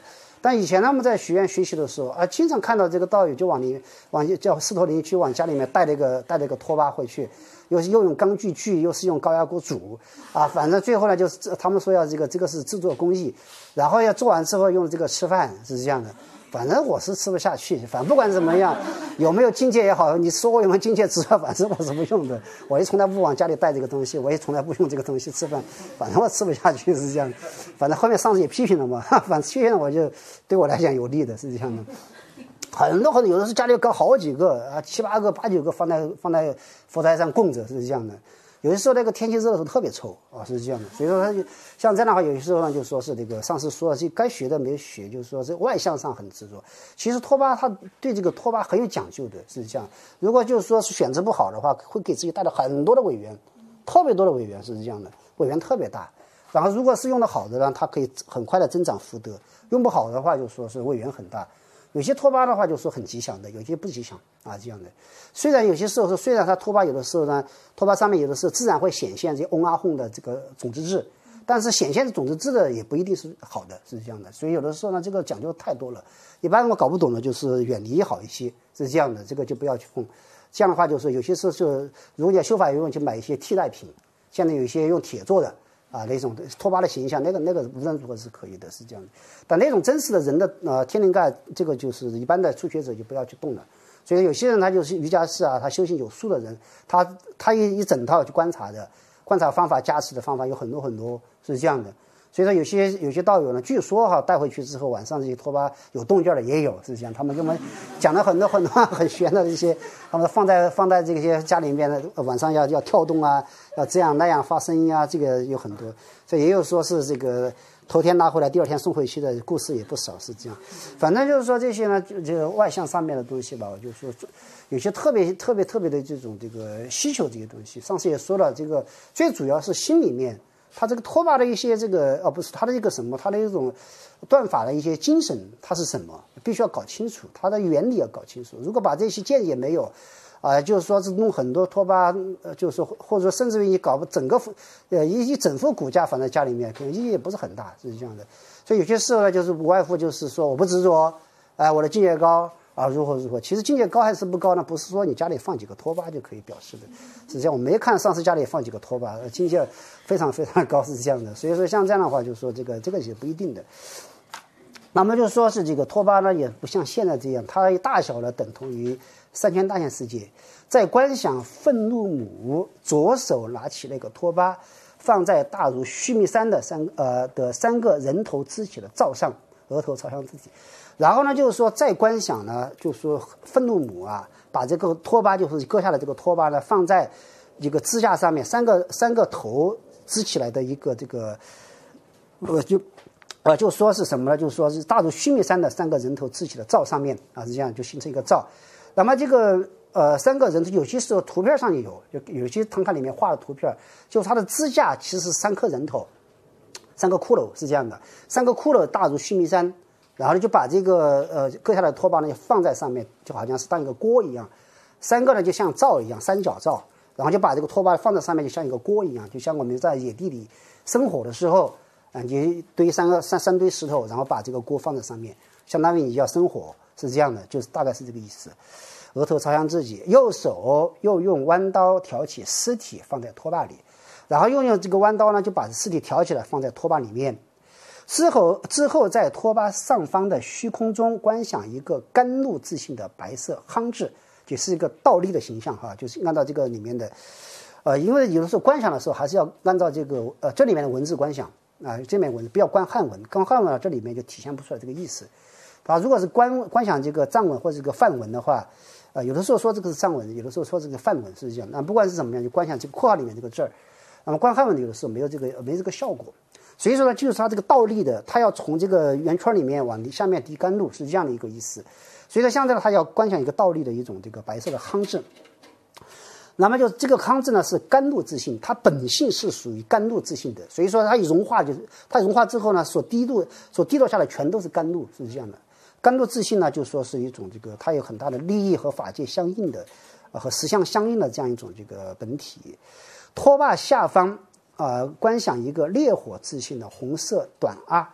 但以前他们在学院学习的时候啊，经常看到这个道友就往里往叫狮驼岭去往家里面带了一个带了一个拖把回去，又是又用钢锯锯，又是用高压锅煮啊，反正最后呢就是他们说要这个这个是制作工艺，然后要做完之后用这个吃饭是这样的。反正我是吃不下去，反正不管怎么样，有没有境界也好，你说我有没有境界之外，反正我是不用的。我也从来不往家里带这个东西，我也从来不用这个东西吃饭，反正我吃不下去是这样。反正后面上司也批评了嘛，反正批评了我就对我来讲有利的是这样的。很多很多有的是家里搞好几个啊，七八个、八九个放在放在佛台上供着是这样的。有的时候那个天气热的时候特别臭啊，是这样的。所以说他就像这样的话，有些时候呢就说是这个上司说这该学的没学，就是说这外向上很执着。其实托巴他对这个托巴很有讲究的，是这样。如果就是说是选择不好的话，会给自己带来很多的委员，特别多的委员是这样的，委员特别大。然后如果是用的好的呢，它可以很快的增长福德；用不好的话，就说是委员很大。有些托巴的话就说很吉祥的，有些不吉祥啊，这样的。虽然有些时候说，虽然它托巴有的时候呢，托巴上面有的时候自然会显现这些嗡啊吽的这个种子质，但是显现的种子质的也不一定是好的，是这样的。所以有的时候呢，这个讲究太多了，一般我搞不懂的就是远离好一些，是这样的，这个就不要去碰。这样的话就是有些时候就如果你要修法有用，就买一些替代品，现在有一些用铁做的。啊，那种托巴的形象，那个那个无论如何是可以的，是这样的。但那种真实的人的呃天灵盖，这个就是一般的初学者就不要去动了。所以有些人他就是瑜伽师啊，他修行有素的人，他他一一整套去观察的，观察方法、加持的方法有很多很多，是这样的。所以说有些有些道友呢，据说哈带回去之后晚上这些托巴有动静的也有，是这样。他们给我们讲了很多很多很玄的一些，他们放在放在这些家里面的晚上要要跳动啊，要这样那样发声音啊，这个有很多。所以也有说是这个头天拿回来，第二天送回去的故事也不少，是这样。反正就是说这些呢，就这个外向上面的东西吧，我就说有些特别特别特别的这种这个需求这些东西。上次也说了，这个最主要是心里面。他这个托巴的一些这个哦不是他的一个什么，他的一种断法的一些精神，它是什么？必须要搞清楚，它的原理要搞清楚。如果把这些见解没有，啊、呃，就是说是弄很多托巴，呃，就是说或者说甚至于你搞整个呃一一整副骨架放在家里面，可能意义也不是很大，是这样的。所以有些时候呢，就是无外乎就是说我不执着，啊、呃，我的境界高。啊，如何如何？其实境界高还是不高呢？不是说你家里放几个托巴就可以表示的。实际上我没看上次家里放几个托巴，境界非常非常高，是这样的。所以说像这样的话，就是说这个这个也不一定的。那么就说是这个托巴呢，也不像现在这样，它大小呢等同于三千大千世界。在观想愤怒母左手拿起那个托巴，放在大如须弥山的三呃的三个人头支起的灶上，额头朝向自己。然后呢，就是说再观想呢，就是说愤怒母啊，把这个托巴就是割下的这个托巴呢，放在一个支架上面，三个三个头支起来的一个这个，呃，就呃就说是什么呢？就是说是大如须弥山的三个人头支起的灶上面啊，是这样就形成一个灶。那么这个呃三个人头，有些时候图片上也有，有有些唐卡里面画的图片，就是它的支架其实是三颗人头，三个骷髅是这样的，三个骷髅大如须弥山。然后呢，就把这个呃割下来的托巴呢放在上面，就好像是当一个锅一样。三个呢就像灶一样，三角灶。然后就把这个托巴放在上面，就像一个锅一样，就像我们在野地里生火的时候，啊，你堆三个三三堆石头，然后把这个锅放在上面，相当于你要生火，是这样的，就是大概是这个意思。额头朝向自己，右手又用弯刀挑起尸体放在托巴里，然后又用这个弯刀呢就把尸体挑起来放在托巴里面。之后，之后在托巴上方的虚空中观想一个甘露自信的白色夯质，就是一个倒立的形象哈，就是按照这个里面的，呃，因为有的时候观想的时候还是要按照这个呃这里面的文字观想啊、呃，这面文字不要观汉文，观汉文这里面就体现不出来这个意思。啊，如果是观观想这个藏文或者这个梵文的话，呃，有的时候说这个是藏文，有的时候说这个梵文是这样。那不管是怎么样，就观想这个括号里面这个字儿，那么观汉文有的时候没有这个没这个效果。所以说呢，就是它这个倒立的，它要从这个圆圈里面往下面滴甘露，是这样的一个意思。所以说，相对的，它要观想一个倒立的一种这个白色的夯质。那么就这个夯质呢是甘露自性，它本性是属于甘露自性的。所以说它一融化，就是它融化之后呢，所滴落所滴落下来全都是甘露，是这样的。甘露自性呢，就说是一种这个它有很大的利益和法界相应的，呃和实相相应的这样一种这个本体。托巴下方。呃，观想一个烈火自性的红色短阿，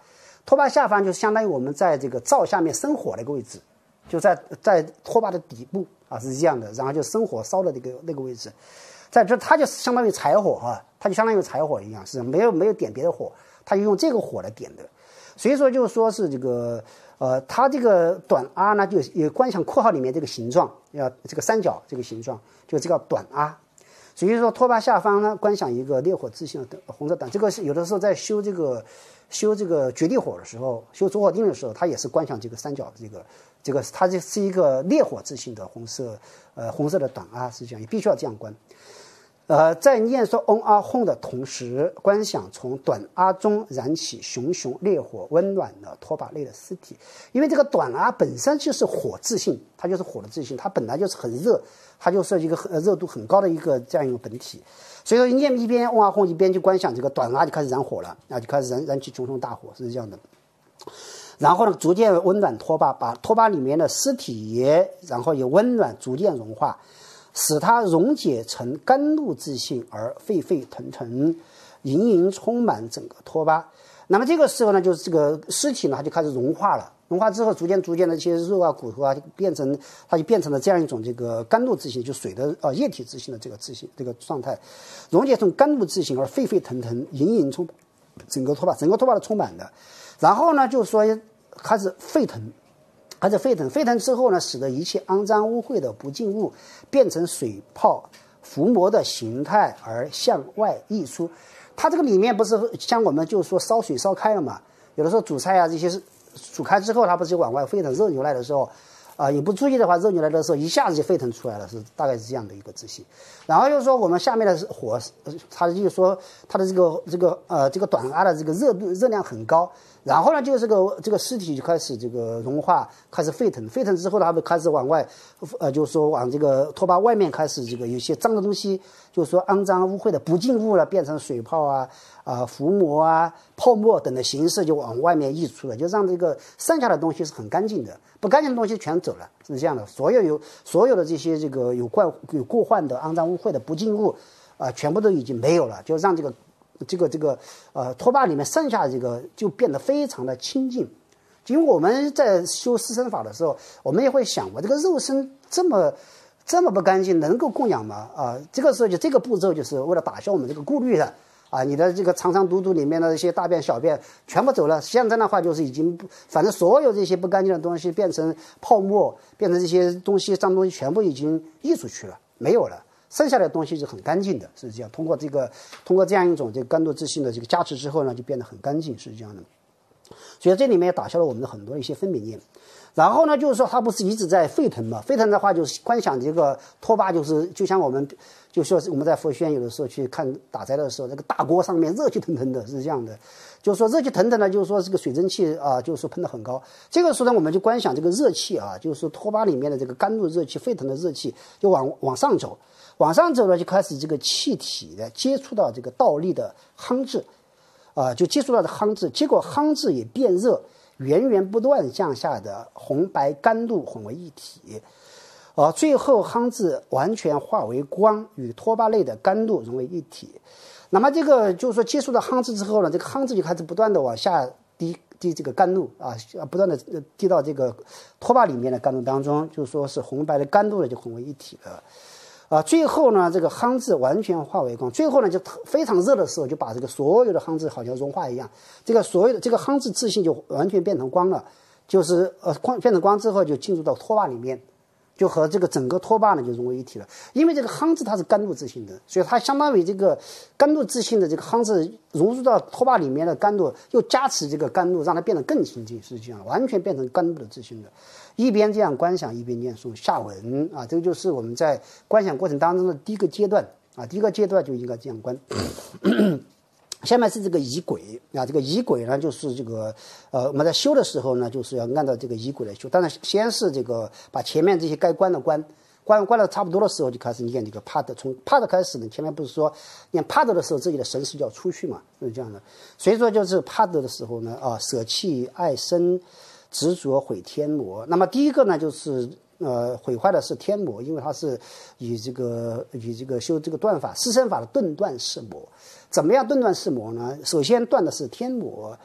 托巴下方就相当于我们在这个灶下面生火的一个位置，就在在托巴的底部啊，是这样的，然后就生火烧的那个那个位置，在这它就相当于柴火啊，它就相当于柴火一样，是没有没有点别的火，它就用这个火来点的。所以说就是说是这个呃，它这个短阿呢，就也观想括号里面这个形状，要这个三角这个形状，就这个短阿。所以说托巴下方呢，观想一个烈火自性的红色短，这个是有的时候在修这个修这个绝地火的时候，修着火定的时候，它也是观想这个三角的这个这个，它这是一个烈火自性的红色呃红色的短阿，是这样，也必须要这样观。呃，在念说嗡阿吽的同时，观想从短阿中燃起熊熊烈火，温暖了托巴类的尸体。因为这个短阿本身就是火自性，它就是火的自性，它本来就是很热，它就是一个很热度很高的一个这样一个本体。所以说念一边嗡阿吽，一边就观想这个短阿就开始燃火了，啊，就开始燃燃起熊熊大火，是这样的。然后呢，逐渐温暖托巴，把托巴里面的尸体也，然后也温暖，逐渐融化。使它溶解成甘露之性而沸沸腾腾，盈盈充满整个托巴。那么这个时候呢，就是这个尸体呢，它就开始融化了。融化之后，逐渐逐渐的一些肉啊、骨头啊，就变成它就变成了这样一种这个甘露之性，就水的呃液体之性的这个之性这个状态，溶解成甘露之性而沸沸腾腾，盈盈充整个托巴，整个托巴的充满的。然后呢，就是说开始沸腾。开始沸腾，沸腾之后呢，使得一切肮脏污秽的不净物变成水泡浮沫的形态而向外溢出。它这个里面不是像我们就是说烧水烧开了嘛，有的时候煮菜啊这些是煮开之后，它不是就往外沸腾，热牛来的时候啊、呃，你不注意的话，热牛来的时候一下子就沸腾出来了，是大概是这样的一个自性。然后又说我们下面的火，它就是说它的这个这个呃这个短阿的这个热度热量很高。然后呢，就是这个这个尸体就开始这个融化，开始沸腾，沸腾之后呢，它们开始往外，呃，就是说往这个托巴外面开始这个有些脏的东西，就是说肮脏污秽的不净物了，变成水泡啊、啊、呃、浮沫啊、泡沫等的形式就往外面溢出了，就让这个剩下的东西是很干净的，不干净的东西全走了，是这样的。所有有所有的这些这个有冠有过患的肮脏污秽的不净物啊、呃，全部都已经没有了，就让这个。这个这个呃托巴里面剩下的这个就变得非常的清净，因为我们在修四身法的时候，我们也会想，我这个肉身这么这么不干净，能够供养吗？啊，这个时候就这个步骤就是为了打消我们这个顾虑的啊，你的这个长长肚肚里面的一些大便小便全部走了，现在的话就是已经反正所有这些不干净的东西变成泡沫，变成这些东西脏东西全部已经溢出去了，没有了。剩下的东西是很干净的，是这样。通过这个，通过这样一种这个甘露之性的这个加持之后呢，就变得很干净，是这样的。所以这里面也打消了我们的很多一些分别念。然后呢，就是说它不是一直在沸腾嘛？沸腾的话，就是观想这个托巴，就是就像我们就说我们在佛学院有的时候去看打斋的时候，那个大锅上面热气腾腾的，是这样的。就是说热气腾腾的，就是说这个水蒸气啊，就是说喷得很高。这个时候呢，我们就观想这个热气啊，就是说托巴里面的这个甘露热气、沸腾的热气，就往往上走。往上走呢，就开始这个气体的接触到这个倒立的夯质，啊、呃，就接触到的夯质，结果夯质也变热，源源不断向下的红白甘露混为一体，啊、呃，最后夯质完全化为光，与托巴类的甘露融为一体。那么这个就是说接触到夯质之后呢，这个夯质就开始不断的往下滴滴这个甘露啊，不断的滴到这个托巴里面的甘露当中，就是说是红白的甘露呢就混为一体了。啊，最后呢，这个夯质完全化为光，最后呢，就非常热的时候，就把这个所有的夯质好像融化一样，这个所有的这个夯质自性就完全变成光了，就是呃光变成光之后，就进入到托巴里面，就和这个整个托巴呢就融为一体了。因为这个夯质它是甘露自性的，所以它相当于这个甘露自性的这个夯质融入到托巴里面的甘露，又加持这个甘露，让它变得更清净，是这样，完全变成甘露的自性的。一边这样观想，一边念诵下文啊，这个就是我们在观想过程当中的第一个阶段啊，第一个阶段就应该这样观。下面是这个仪轨啊，这个仪轨呢，就是这个呃，我们在修的时候呢，就是要按照这个仪轨来修。当然，先是这个把前面这些该关的关，关关了差不多的时候，就开始念这个帕德。从帕德开始呢，前面不是说念帕德的时候，自己的神识就要出去嘛，是这样的。所以说，就是帕德的时候呢，啊，舍弃爱生。执着毁天魔，那么第一个呢，就是呃毁坏的是天魔，因为它是以这个以这个修这个断法四身法的顿断是魔。怎么样顿断是魔呢？首先断的是天魔，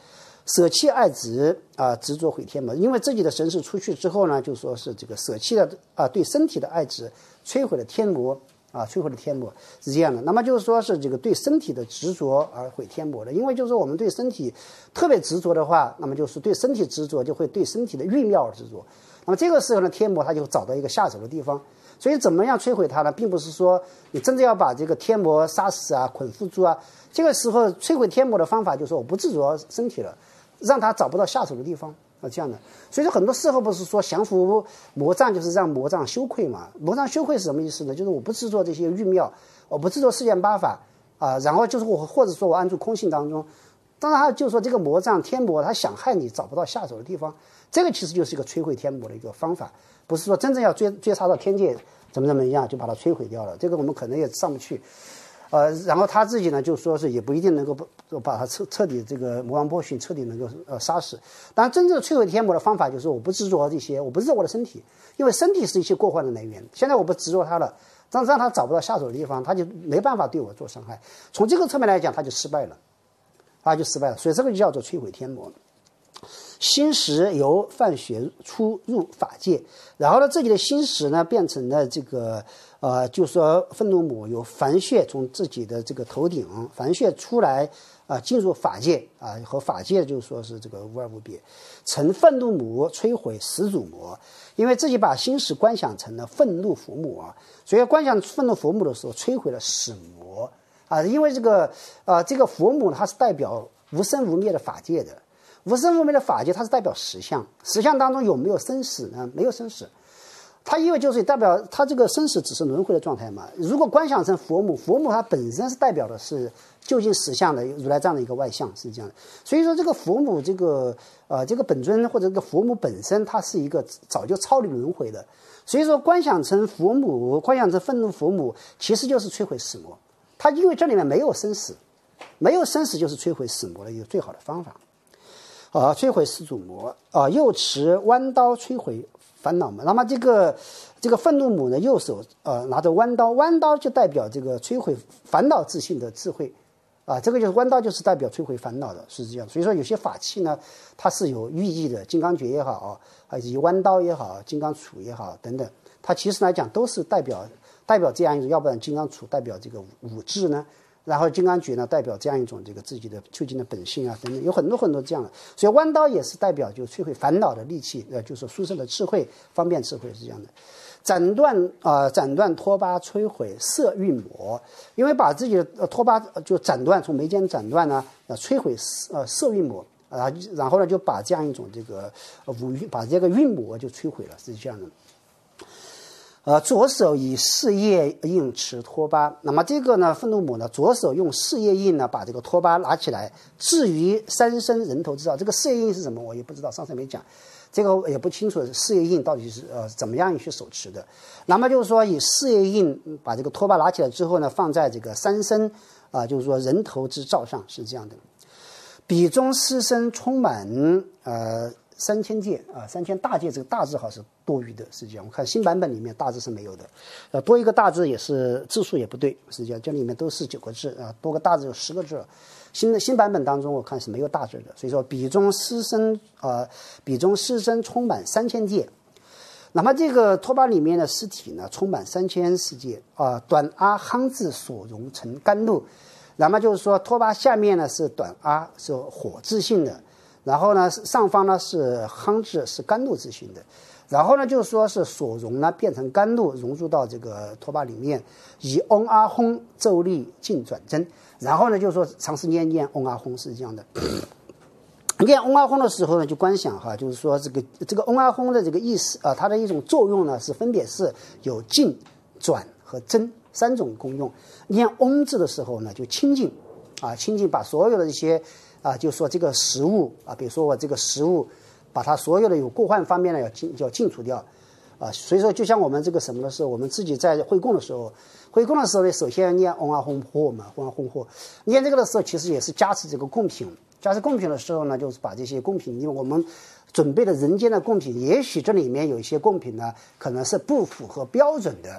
舍弃爱执啊，执着毁天魔。因为自己的神识出去之后呢，就说是这个舍弃了啊对身体的爱执，摧毁了天魔啊，摧毁了天魔是这样的。那么就是说是这个对身体的执着而毁天魔的。因为就是说我们对身体特别执着的话，那么就是对身体执着就会对身体的运妙而执着。那么这个时候呢，天魔他就找到一个下手的地方。所以怎么样摧毁它呢？并不是说你真的要把这个天魔杀死啊、捆缚住啊。这个时候摧毁天魔的方法就是说我不执着身体了，让他找不到下手的地方啊，这样的。所以说很多时候不是说降服魔障就是让魔障羞愧嘛？魔障羞愧是什么意思呢？就是我不执着这些欲妙，我不执着世间八法啊，然后就是我或者说我安住空性当中。当然他就说这个魔障天魔他想害你找不到下手的地方，这个其实就是一个摧毁天魔的一个方法，不是说真正要追追杀到天界怎么怎么样就把它摧毁掉了，这个我们可能也上不去。呃，然后他自己呢就说是也不一定能够把他彻彻底这个魔王波旬彻底能够呃杀死。当然真正摧毁天魔的方法就是我不执着这些，我不执着我的身体，因为身体是一些过患的来源，现在我不执着它了，让让他找不到下手的地方，他就没办法对我做伤害。从这个侧面来讲他就失败了，他就失败了，所以这个就叫做摧毁天魔。心识由泛血出入法界，然后呢，自己的心识呢变成了这个呃，就说愤怒母有凡血从自己的这个头顶凡血出来啊、呃，进入法界啊，和法界就说是这个无二无别，成愤怒母摧毁始祖魔，因为自己把心识观想成了愤怒伏母啊，所以观想愤怒伏母的时候摧毁了始魔啊，因为这个啊、呃，这个伏母它是代表无生无灭的法界的。无生无灭的法界，它是代表实相，实相当中有没有生死呢？没有生死，它因为就是代表它这个生死只是轮回的状态嘛。如果观想成佛母，佛母它本身是代表的是究竟实相的如来藏的一个外相，是这样的。所以说这个佛母这个呃这个本尊或者这个佛母本身，它是一个早就超离轮回的。所以说观想成佛母，观想成愤怒佛母，其实就是摧毁死魔。它因为这里面没有生死，没有生死就是摧毁死魔的一个最好的方法。啊，摧毁始祖魔啊，右持弯刀摧毁烦恼魔。那么这个这个愤怒母呢，右手呃拿着弯刀，弯刀就代表这个摧毁烦恼自性的智慧啊，这个就是弯刀就是代表摧毁烦恼的，是这样。所以说有些法器呢，它是有寓意的，金刚诀也好，以及弯刀也好，金刚杵也好等等，它其实来讲都是代表代表这样一种，要不然金刚杵代表这个武智呢。然后金刚诀呢，代表这样一种这个自己的究竟的本性啊等等，有很多很多这样的。所以弯刀也是代表就摧毁烦恼的利器，呃，就是殊胜的智慧，方便智慧是这样的。斩断啊、呃，斩断脱疤，摧毁色欲魔，因为把自己的脱疤就斩断，从眉间斩断呢，呃，摧毁呃色欲魔啊，然后呢就把这样一种这个五欲，把这个欲魔就摧毁了，是这样的。呃，左手以事业印持托疤，那么这个呢，愤怒母呢，左手用事业印呢，把这个托疤拿起来，置于三身人头之上。这个事业印是什么？我也不知道，上次没讲，这个也不清楚。事业印到底是呃怎么样去手持的？那么就是说，以事业印把这个托疤拿起来之后呢，放在这个三身啊、呃，就是说人头之罩上，是这样的。笔中师身充满呃。三千界啊，三千大界，这个大字号是多余的，实际上我看新版本里面大字是没有的，呃，多一个大字也是字数也不对，实际上这里面都是九个字啊，多个大字有十个字，新的新版本当中我看是没有大字的，所以说笔中师身啊，笔中师身充满三千界，那么这个托疤里面的尸体呢，充满三千世界啊，短阿夯字所融成甘露，那么就是说托疤下面呢是短阿是火字性的。然后呢，上方呢是夯字，是甘露之性的。然后呢，就是说是所融呢变成甘露，融入到这个托疤里面，以嗡阿吽咒力尽转真。然后呢，就是说尝试念念嗡阿吽是这样的。念嗡阿吽的时候呢，就观想哈，就是说这个这个嗡阿吽的这个意思啊、呃，它的一种作用呢是分别是有净、转和真三种功用。念嗡字的时候呢，就清净啊，清净把所有的一些。啊，就说这个食物啊，比如说我这个食物，把它所有的有过患方面呢要净要净除掉，啊，所以说就像我们这个什么的时候，我们自己在会供的时候，会供的时候呢，首先念嗡阿吽惑嘛，嗡阿吽惑，念这个的时候，其实也是加持这个贡品，加持贡品的时候呢，就是把这些贡品，因为我们准备的人间的贡品，也许这里面有一些贡品呢，可能是不符合标准的。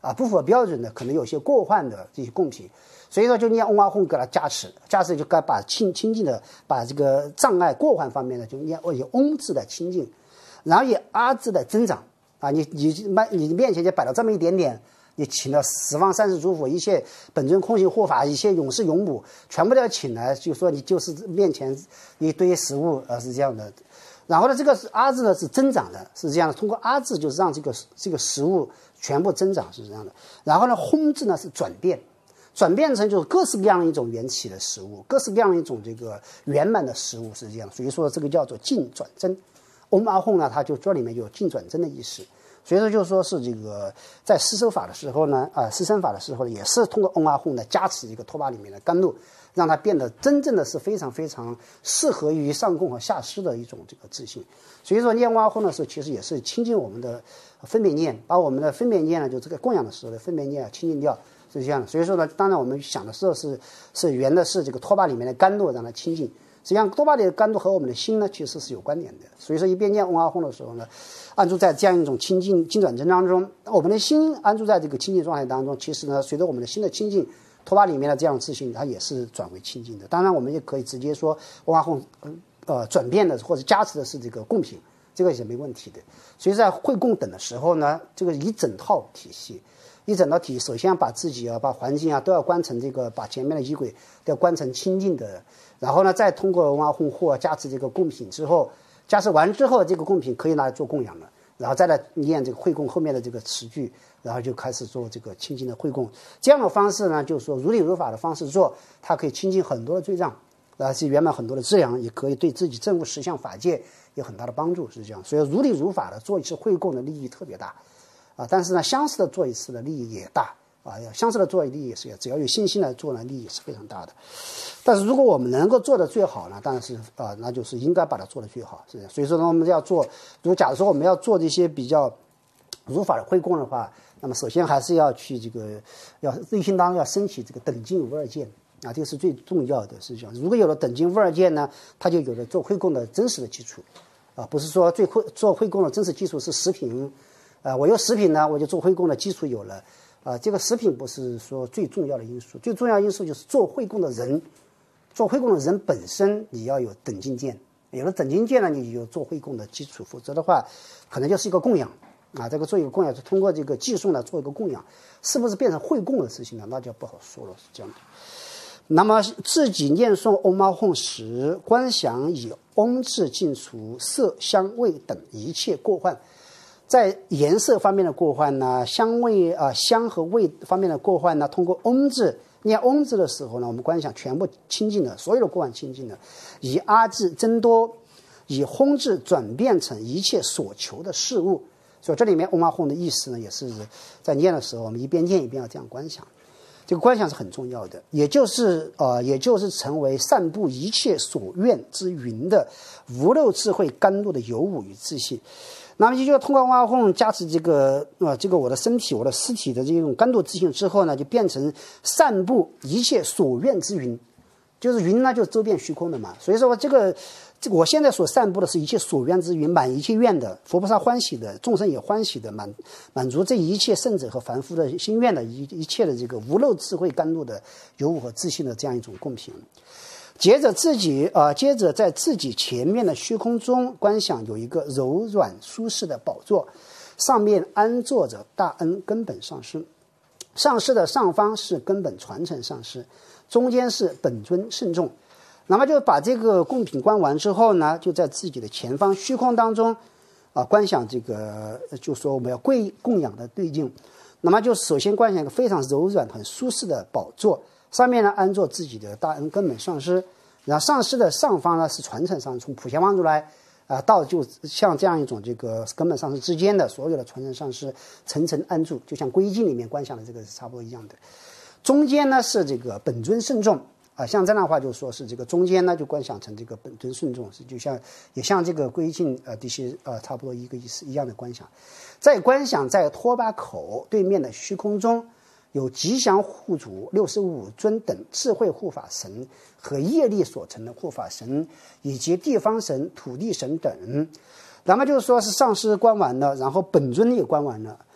啊不符合标准的，可能有些过患的这些贡品。所以说就念嗡阿吽给他加持，加持就该把清清净的，把这个障碍过患方面呢，就念以嗡字的清净，然后以阿字的增长啊，你你你面前就摆了这么一点点，你请了十方三世诸佛，一切本尊空行护法，一切勇士勇母，全部都要请来，就说你就是面前一堆食物啊，是这样的。然后呢，这个阿字呢是增长的，是这样的，通过阿字就是让这个这个食物全部增长，是这样的。然后呢，吽字呢是转变。转变成就是各式各样的一种缘起的食物，各式各样的一种这个圆满的食物是这样，所以说这个叫做进转增。嗡阿吽呢，它就这里面有进转增的意思，所以说就是说是这个在施手法的时候呢，啊施身法的时候也是通过嗡阿吽呢加持这个托巴里面的甘露，让它变得真正的是非常非常适合于上供和下施的一种这个自信。所以说念嗡阿吽的时候，其实也是清净我们的分别念，把我们的分别念呢，就这个供养的时候的分别念啊清净掉。是这样的，所以说呢，当然我们想的时候是是圆的是这个托巴里面的甘露让它清净，实际上托巴里的甘露和我们的心呢其实是有关联的。所以说一边念嗡阿吽的时候呢，安住在这样一种清净精转增当中，我们的心安住在这个清净状态当中，其实呢随着我们的心的清净，托巴里面的这样的自信它也是转为清净的。当然我们也可以直接说嗡阿吽呃转变的或者加持的是这个贡品，这个也是没问题的。所以在会供等的时候呢，这个一整套体系。一整套体，首先把自己啊、把环境啊都要观成这个，把前面的仪轨都要观成清净的，然后呢，再通过嗡阿吽或加持这个贡品之后，加持完之后，这个贡品可以拿来做供养了，然后再来念这个会供后面的这个词句，然后就开始做这个清净的会供。这样的方式呢，就是说如理如法的方式做，它可以清净很多的罪障，然后是圆满很多的资粮，也可以对自己证悟实相法界有很大的帮助，是这样。所以如理如法的做一次会供的利益特别大。啊，但是呢，相似的做一次的利益也大啊，要相似的做利益是只要有信心来做呢，利益是非常大的。但是如果我们能够做的最好呢，当然是啊，那就是应该把它做的最好，是这样。所以说呢，我们要做，如果假如说我们要做这些比较如法的会供的话，那么首先还是要去这个要内心当中要升起这个等劲无二见啊，这个是最重要的事情。如果有了等劲无二见呢，它就有了做会供的真实的基础啊，不是说最会做会供的真实基础是食品。呃，我有食品呢，我就做会供的基础有了，啊、呃，这个食品不是说最重要的因素，最重要的因素就是做会供的人，做会供的人本身你要有等劲见，有了等劲见呢，你有做会供的基础，否则的话，可能就是一个供养啊，这个做一个供养，是通过这个技术呢做一个供养，是不是变成会供的事情呢？那就不好说了，是这样的。那么自己念诵嗡阿吽时，观想以嗡字尽除色香味等一切过患。在颜色方面的过患呢，香味啊、呃、香和味方面的过患呢，通过嗡字念嗡字的时候呢，我们观想全部清净的，所有的过患清净的，以阿字增多，以吽字转变成一切所求的事物。所以这里面嗡阿吽的意思呢，也是在念的时候，我们一边念一边要这样观想。这个观想是很重要的，也就是呃，也就是成为散布一切所愿之云的无漏智慧甘露的有无与自信。那么也就通过嗡阿吽加持这个呃这个我的身体我的尸体的这种甘露自信之后呢，就变成散布一切所愿之云，就是云呢就是周遍虚空的嘛。所以说这个这个我现在所散布的是一切所愿之云，满一切愿的，佛菩萨欢喜的，众生也欢喜的，满满足这一切圣者和凡夫的心愿的一一切的这个无漏智慧甘露的有我和自信的这样一种供品。接着自己啊、呃，接着在自己前面的虚空中观想有一个柔软舒适的宝座，上面安坐着大恩根本上师，上师的上方是根本传承上师，中间是本尊圣众。那么就把这个供品观完之后呢，就在自己的前方虚空当中啊、呃、观想这个，就说我们要跪供养的对境。那么就首先观想一个非常柔软很舒适的宝座，上面呢安坐自己的大恩根本上师，然后上师的上方呢是传承上师，从普贤王如来啊、呃、到就像这样一种这个根本上师之间的所有的传承上师层层安住，就像皈依经里面观想的这个是差不多一样的。中间呢是这个本尊圣众啊、呃，像这样的话就说是这个中间呢就观想成这个本尊圣众，是就像也像这个皈依经呃这些呃差不多一个意思一样的观想。在观想在托巴口对面的虚空中，有吉祥护主六十五尊等智慧护法神和业力所成的护法神，以及地方神、土地神等。那么就是说是上师观完了，然后本尊也观完了，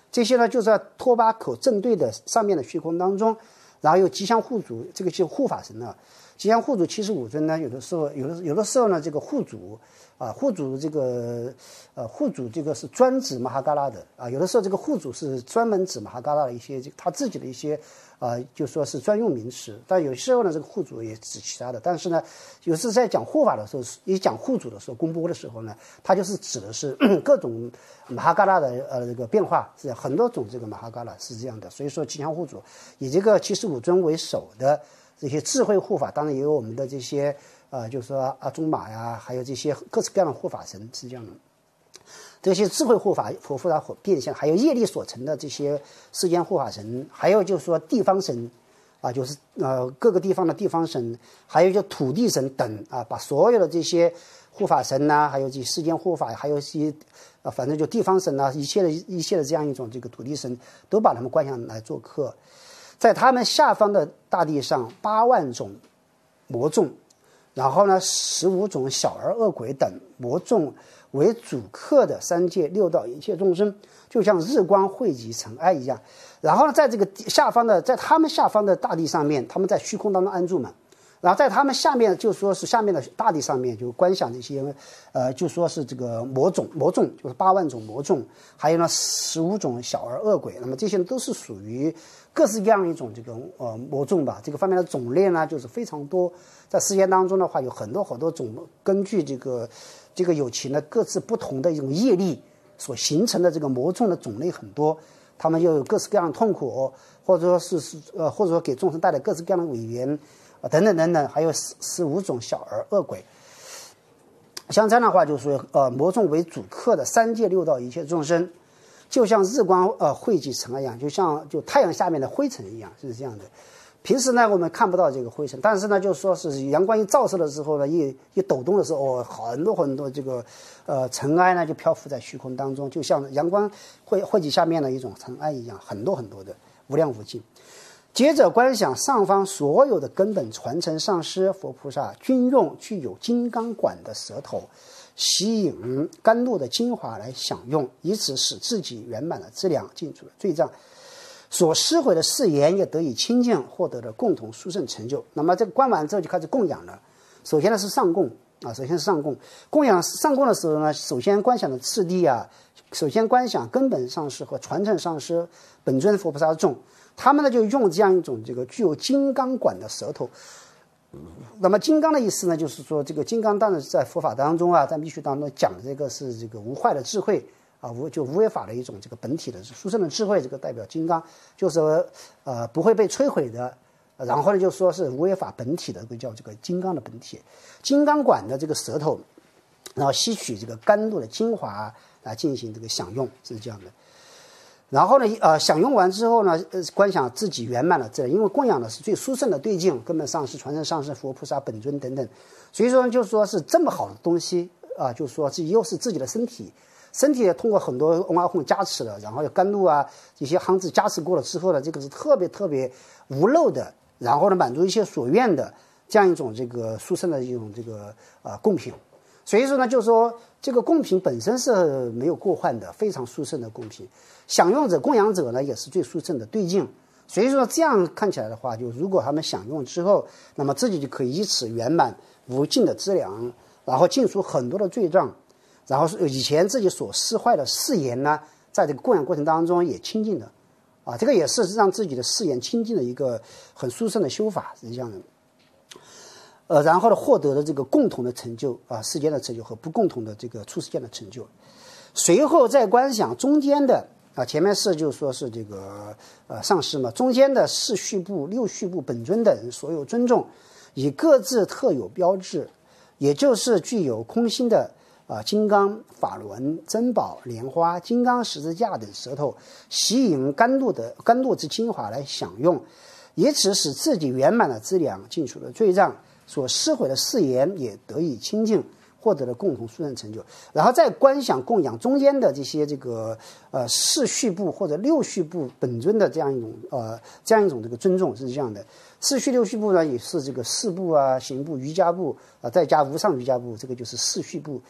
这些呢就在拓跋口正对的上面的虚空当中，然后有吉祥护主，这个就是护法神呢。吉祥护主七十五尊呢，有的时候有的有的时候呢，这个护主啊，护主这个呃护主这个是专指马哈嘎拉的啊，有的时候这个护主是专门指马哈嘎拉的一些他自己的一些呃就说是专用名词，但有时候呢这个护主也指其他的，但是呢有时在讲护法的时候，一讲护主的时候，公播的时候呢，他就是指的是各种马哈嘎拉的呃这个变化，是很多种这个马哈嘎拉是这样的，所以说吉祥护主以这个七十五尊为首的这些智慧护法，当然也有我们的这些呃，就是说阿中玛呀，还有这些各式各样的护法神是这样的。这些智慧护法、佛菩萨变现，还有业力所成的这些世间护法神，还有就是说地方神啊，就是呃各个地方的地方神，还有就土地神等啊，把所有的这些护法神呐、啊，还有这世间护法，还有一些啊，反正就地方神呐、啊，一切的一切的这样一种这个土地神，都把他们观想来做客。在他们下方的大地上，八万种魔众，然后呢，十五种小儿恶鬼等魔众为主客的三界六道一切众生，就像日光汇集尘埃一样。然后呢，在这个下方的，在他们下方的大地上面，他们在虚空当中安住嘛。然后在他们下面，就说是下面的大地上面，就观想这些，呃，就说是这个魔种，魔众就是八万种魔众，还有呢十五种小儿恶鬼。那么这些都是属于各式各样一种这个呃魔众吧。这个方面的种类呢，就是非常多。在世间当中的话，有很多很多种，根据这个这个有情的各自不同的一种业力所形成的这个魔众的种类很多。他们又有各式各样的痛苦，或者说是是呃，或者说给众生带来各式各样的违缘。啊，等等等等，还有十十五种小儿恶鬼。像这样的话，就是说，呃，魔众为主客的三界六道一切众生，就像日光呃汇集尘埃一样，就像就太阳下面的灰尘一样，是这样的。平时呢，我们看不到这个灰尘，但是呢，就说是阳光一照射的时候呢，一一抖动的时候，哦，很多很多这个呃尘埃呢就漂浮在虚空当中，就像阳光汇汇集下面的一种尘埃一样，很多很多的，无量无尽。接着观想上方所有的根本传承上师佛菩萨均用具有金刚管的舌头吸引甘露的精华来享用，以此使自己圆满的资粮尽除了罪障，所施毁的誓言也得以清净，获得了共同殊胜成就。那么这个观完之后就开始供养了。首先呢是上供啊，首先是上供。供养上供的时候呢，首先观想的次第啊，首先观想根本上师和传承上师本尊佛菩萨众。他们呢就用这样一种这个具有金刚管的舌头。那么金刚的意思呢，就是说这个金刚当然在佛法当中啊，在密续当中讲的这个是这个无坏的智慧啊，无就无为法的一种这个本体的殊胜的智慧，这个代表金刚，就是说呃不会被摧毁的。然后呢就说是无为法本体的，这个叫这个金刚的本体。金刚管的这个舌头，然后吸取这个甘露的精华来进行这个享用，是这样的。然后呢，呃，享用完之后呢，呃，观想自己圆满了这，因为供养的是最殊胜的对境，根本上师、传承上师、佛菩萨本尊等等，所以说就是说是这么好的东西啊、呃，就是说自己又是自己的身体，身体通过很多翁阿訇加持了，然后有甘露啊这些夯子加持过了之后呢，这个是特别特别无漏的，然后呢满足一切所愿的这样一种这个殊胜的一种这个啊、呃、贡品。所以说呢，就是说这个贡品本身是没有过患的，非常殊胜的贡品。享用者、供养者呢，也是最殊胜的对境。所以说这样看起来的话，就如果他们享用之后，那么自己就可以以此圆满无尽的资粮，然后尽除很多的罪障，然后以前自己所施坏的誓言呢，在这个供养过程当中也清净的，啊，这个也是让自己的誓言清净的一个很殊胜的修法，是这样的。呃，然后呢，获得了这个共同的成就啊，世间的成就和不共同的这个出世间的成就。随后再观想中间的啊，前面是就说是这个呃上师嘛，中间的四序部、六序部本尊等所有尊重，以各自特有标志，也就是具有空心的啊金刚、法轮、珍宝、莲花、金刚十字架等舌头，吸引甘露的甘露之精华来享用，以此使自己圆满的资粮，尽除了罪障。所施毁的誓言也得以清净，获得了共同殊胜成就。然后再观想供养中间的这些这个呃四序部或者六序部本尊的这样一种呃这样一种这个尊重，是这样的。四序六序部呢，也是这个四部啊、行部、瑜伽部啊、呃，再加无上瑜伽部，这个就是四序部。啊、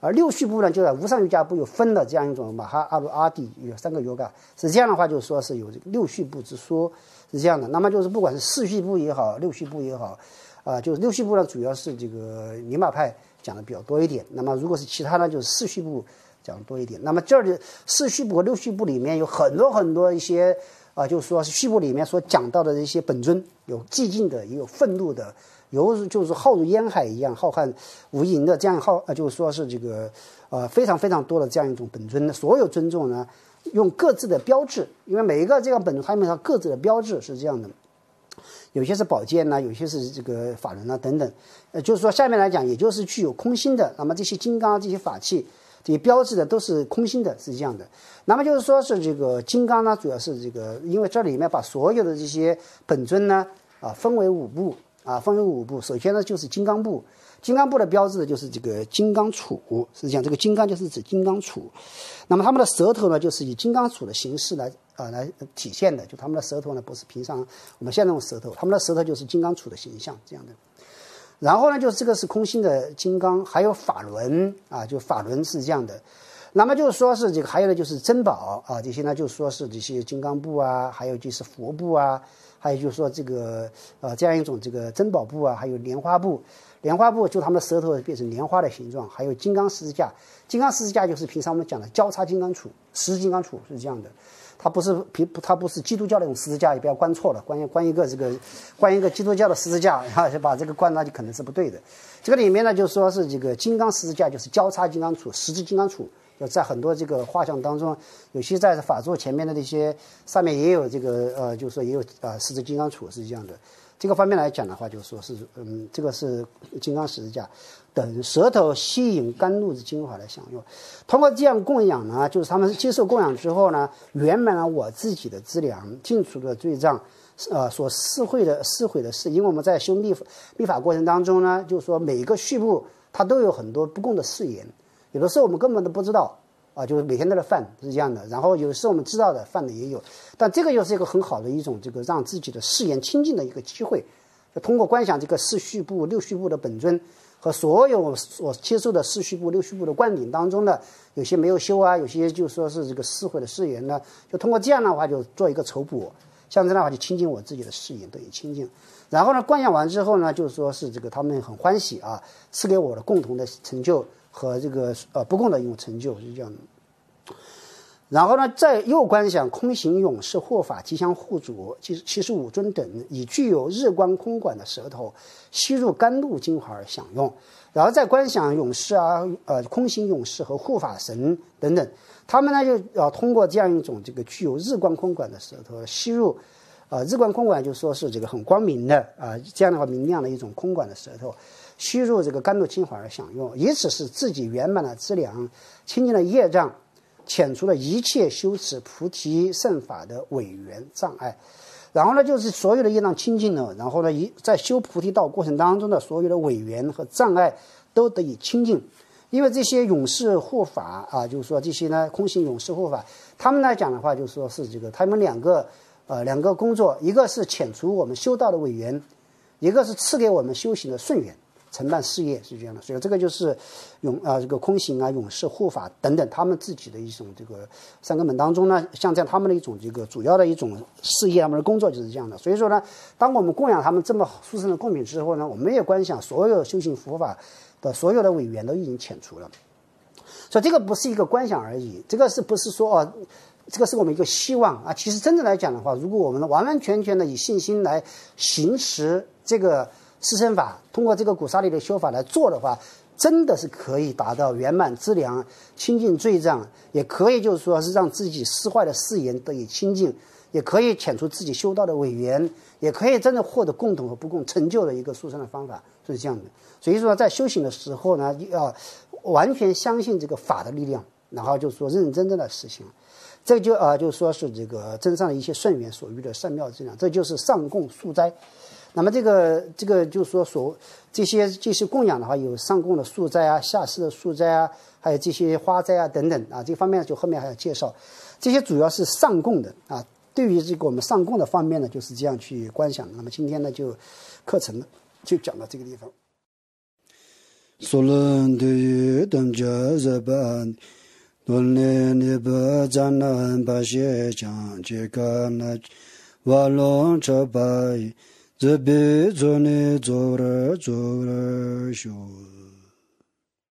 而六序部呢，就在无上瑜伽部有分了这样一种马哈阿鲁阿底有三个 yoga， 是这样的话，就是说是有这个六序部之说是这样的。那么就是不管是四序部也好，六序部也好，啊、呃，就是六序部呢主要是这个尼玛派讲的比较多一点。那么如果是其他呢，就是四序部讲的多一点。那么这儿的四序部和六序部里面有很多很多一些啊、呃，就是说是序部里面所讲到的一些本尊，有寂静的，也有愤怒的。有就是浩如烟海一样浩瀚无垠的这样浩，呃，就是说是这个呃非常非常多的这样一种本尊的所有尊重呢，用各自的标志，因为每一个这样本尊他们有各自的标志是这样的，有些是宝剑呐、啊，有些是这个法轮啊等等，呃，就是说下面来讲，也就是具有空心的，那么这些金刚这些法器这些标志的都是空心的，是这样的。那么就是说是这个金刚呢，主要是这个，因为这里面把所有的这些本尊呢啊分为五部。啊，分为五部。首先呢，就是金刚部，金刚部的标志的就是这个金刚杵，是这样。这个金刚就是指金刚杵。那么他们的舌头呢，就是以金刚杵的形式来啊、呃、来体现的。就他们的舌头呢，不是平常我们现在那种舌头，他们的舌头就是金刚杵的形象这样的。然后呢，就是这个是空心的金刚，还有法轮啊，就法轮是这样的。那么就是说是这个，还有呢就是珍宝啊，这些呢就是说是这些金刚部啊，还有就是佛部啊。还有就是说这个呃这样一种这个珍宝部啊，还有莲花部，莲花部就他们的舌头变成莲花的形状，还有金刚十字架，金刚十字架就是平常我们讲的交叉金刚杵，十字金刚杵是这样的，它不是平它不是基督教那种十字架，也不要关错了，关关一个这个关一个基督教的十字架，然后就把这个关那就可能是不对的。这个里面呢就说是这个金刚十字架就是交叉金刚杵，十字金刚杵。就在很多这个画像当中，有些在法座前面的那些上面也有这个呃，就是说也有呃十字金刚杵是这样的。这个方面来讲的话，就是说是嗯，这个是金刚十字架等舌头吸引甘露之精华来享用。通过这样供养呢，就是他们接受供养之后呢，圆满了我自己的资粮，尽除了罪障，呃，所施惠的施惠的事。因为我们在修密密法过程当中呢，就是说每一个序部它都有很多不共的誓言。有的时候我们根本都不知道啊，就是每天都在犯是这样的。然后有的时候我们知道的犯的也有，但这个又是一个很好的一种这个让自己的誓言清净的一个机会。就通过观想这个四序部、六序部的本尊和所有所接受的四序部、六序部的灌顶当中的有些没有修啊，有些就说是这个施毁的誓言呢，就通过这样的话就做一个筹补，像这样的话就清净我自己的誓言得以清净。然后呢，观想完之后呢，就是说是这个他们很欢喜啊，赐给我的共同的成就。和这个呃不共的一种成就是这样的。然后呢，在又观想空行勇士护法吉祥护主七七十五尊等，以具有日光空管的舌头吸入甘露精华而享用。然后再观想勇士啊，呃空行勇士和护法神等等，他们呢就要通过这样一种这个具有日光空管的舌头吸入，呃日光空管就说是这个很光明的啊、呃，这样的话明亮的一种空管的舌头。吸入这个甘露精华而享用，以此使自己圆满了资粮，清净了业障，遣除了一切修持菩提圣法的违缘障碍。然后呢，就是所有的业障清净了，然后呢，一在修菩提道过程当中的所有的违缘和障碍都得以清净。因为这些勇士护法啊，就是说这些呢空行勇士护法，他们来讲的话，就是说是这个他们两个呃两个工作，一个是遣除我们修道的违缘，一个是赐给我们修行的顺缘。承办事业是这样的，所以这个就是勇啊、呃，这个空行啊、勇士护法等等，他们自己的一种这个三根本当中呢，像这样他们的一种这个主要的一种事业，他们的工作就是这样的。所以说呢，当我们供养他们这么殊胜的贡品之后呢，我们也观想所有修行佛法的所有的违缘都已经遣除了。所以这个不是一个观想而已，这个是不是说哦？这个是我们一个希望啊。其实真正来讲的话，如果我们完完全全的以信心来行持这个施身法，通过这个古沙利的修法来做的话，真的是可以达到圆满资粮、清净罪障，也可以就是说是让自己施坏的誓言得以清净，也可以遣除自己修道的违缘，也可以真的获得共同和不共成就的一个殊胜的方法，是这样的。所以说在修行的时候呢，要完全相信这个法的力量，然后就是说认认真真的实行。这就啊、呃，就是说是这个真上的一些顺缘所遇的善妙质量，这就是上供素斋。那么这个这个就是说所这些这些供养的话，有上供的素斋啊，下施的素斋啊，还有这些花斋啊等等啊，这方面就后面还要介绍。这些主要是上供的啊。对于这个我们上供的方面呢，就是这样去观想。那么今天呢，就课程呢就讲到这个地方。 苏伦的与等着日本伦理你不咱能把些讲这个那瓦隆这白日比做你做了做了修